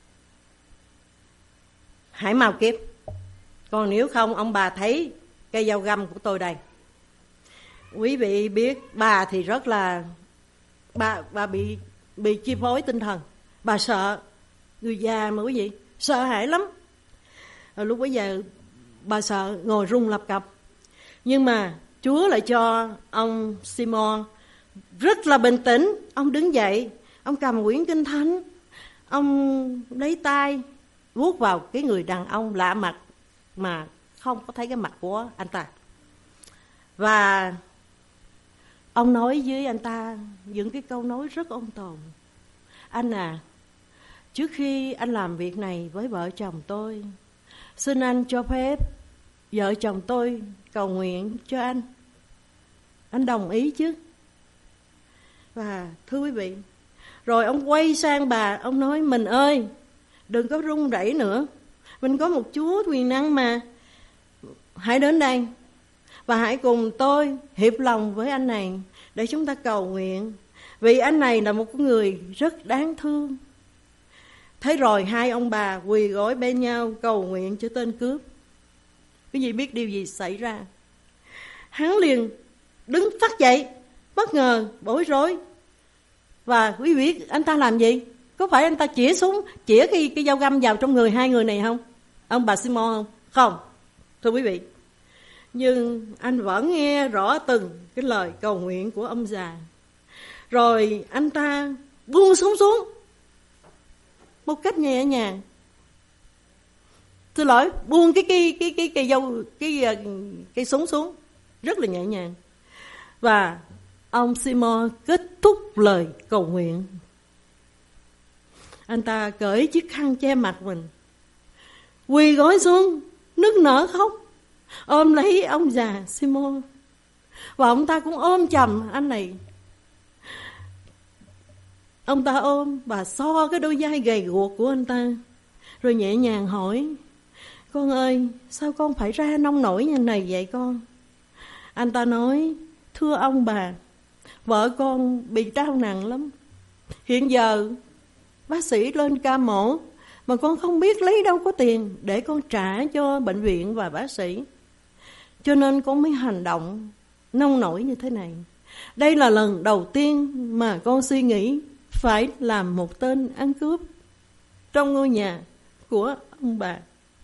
Hãy mau kịp, còn nếu không ông bà thấy cây dao găm của tôi đây. Quý vị biết bà thì rất là bà bị chi phối tinh thần. Bà sợ, người già mà quý vị, sợ hãi lắm. Lúc bấy giờ bà sợ ngồi run lập cập. Nhưng mà Chúa lại cho ông Seymour rất là bình tĩnh. Ông đứng dậy, ông cầm quyển Kinh Thánh, ông lấy tay vuốt vào cái người đàn ông lạ mặt mà không có thấy cái mặt của anh ta. Và ông nói với anh ta những cái câu nói rất ôn tồn: anh à, trước khi anh làm việc này với vợ chồng tôi, xin anh cho phép vợ chồng tôi cầu nguyện cho anh. Anh đồng ý chứ? Và thưa quý vị, rồi ông quay sang bà, ông nói: mình ơi, đừng có run rẩy nữa, mình có một Chúa quyền năng mà. Hãy đến đây và hãy cùng tôi hiệp lòng với anh này để chúng ta cầu nguyện, vì anh này là một người rất đáng thương. Thế rồi hai ông bà quỳ gối bên nhau cầu nguyện cho tên cướp. Quý vị biết điều gì xảy ra? Hắn liền đứng phát dậy, bất ngờ, bối rối. Và quý vị biết anh ta làm gì? Có phải anh ta chĩa súng, chĩa cái dao găm vào trong người hai người này không? Ông bà Seymour không? Không, thưa quý vị. Nhưng anh vẫn nghe rõ từng cái lời cầu nguyện của ông già. Rồi anh ta buông súng xuống một cách nhẹ nhàng. Thưa lỗi, buông cái súng xuống rất là nhẹ nhàng. Và ông Seymour kết thúc lời cầu nguyện. Anh ta cởi chiếc khăn che mặt mình, quỳ gối xuống, nức nở khóc, ôm lấy ông già Seymour. Và ông ta cũng ôm chầm anh này. Ông ta ôm và so cái đôi vai gầy guộc của anh ta, rồi nhẹ nhàng hỏi: con ơi, sao con phải ra nông nổi như này vậy con? Anh ta nói: thưa ông bà, vợ con bị đau nặng lắm. Hiện giờ bác sĩ lên ca mổ mà con không biết lấy đâu có tiền để con trả cho bệnh viện và bác sĩ. Cho nên con mới hành động nông nổi như thế này. Đây là lần đầu tiên mà con suy nghĩ phải làm một tên ăn cướp trong ngôi nhà của ông bà.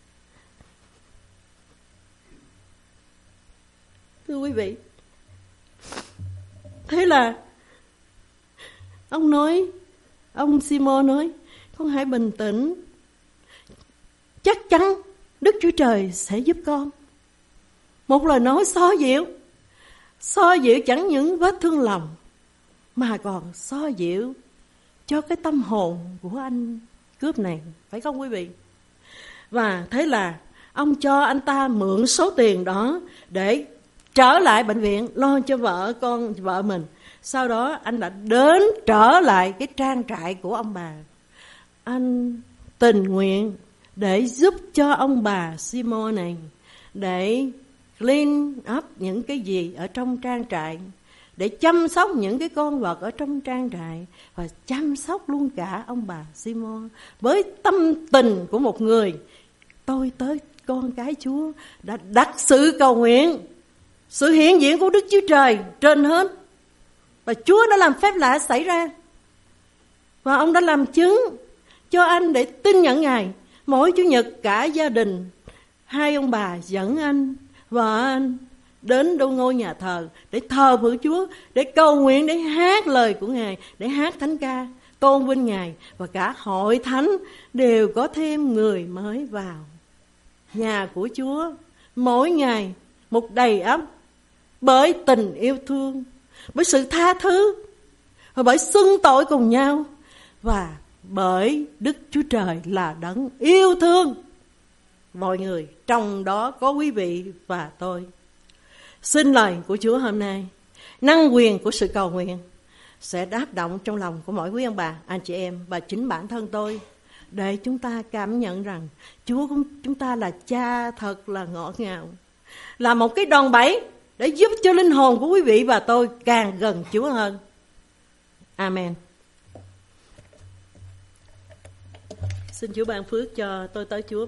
Thưa quý vị, thế là ông Seymour nói: con hãy bình tĩnh, chắc chắn Đức Chúa Trời sẽ giúp con. Một lời nói xoa dịu chẳng những vết thương lòng mà còn xoa dịu cho cái tâm hồn của anh cướp này, phải không quý vị? Và thế là ông cho anh ta mượn số tiền đó để trở lại bệnh viện lo cho vợ mình. Sau đó anh đã trở lại cái trang trại của ông bà. Anh tình nguyện để giúp cho ông bà Seymour này, để clean up những cái gì ở trong trang trại, để chăm sóc những cái con vật ở trong trang trại, và chăm sóc luôn cả ông bà Seymour với tâm tình của một người tôi tới con cái Chúa đã đặt sự cầu nguyện, sự hiện diện của Đức Chúa Trời trên hết. Và Chúa đã làm phép lạ xảy ra, và ông đã làm chứng cho anh để tin nhận Ngài. Mỗi Chủ nhật cả gia đình, hai ông bà dẫn anh, vợ anh đến đâu ngôi nhà thờ để thờ phượng Chúa, để cầu nguyện, để hát lời của Ngài, để hát thánh ca tôn vinh Ngài. Và cả hội thánh đều có thêm người mới vào nhà của Chúa mỗi ngày một đầy ắp bởi tình yêu thương, bởi sự tha thứ, và bởi xưng tội cùng nhau, và bởi Đức Chúa Trời là đấng yêu thương mọi người, trong đó có quý vị và tôi. Xin lời của Chúa hôm nay, năng quyền của sự cầu nguyện sẽ đáp động trong lòng của mỗi quý ông bà, anh chị em và chính bản thân tôi, để chúng ta cảm nhận rằng Chúa của chúng ta là Cha thật là ngọt ngào, là một cái đòn bẩy để giúp cho linh hồn của quý vị và tôi càng gần Chúa hơn. Amen. Xin Chúa ban phước cho tôi tới Chúa.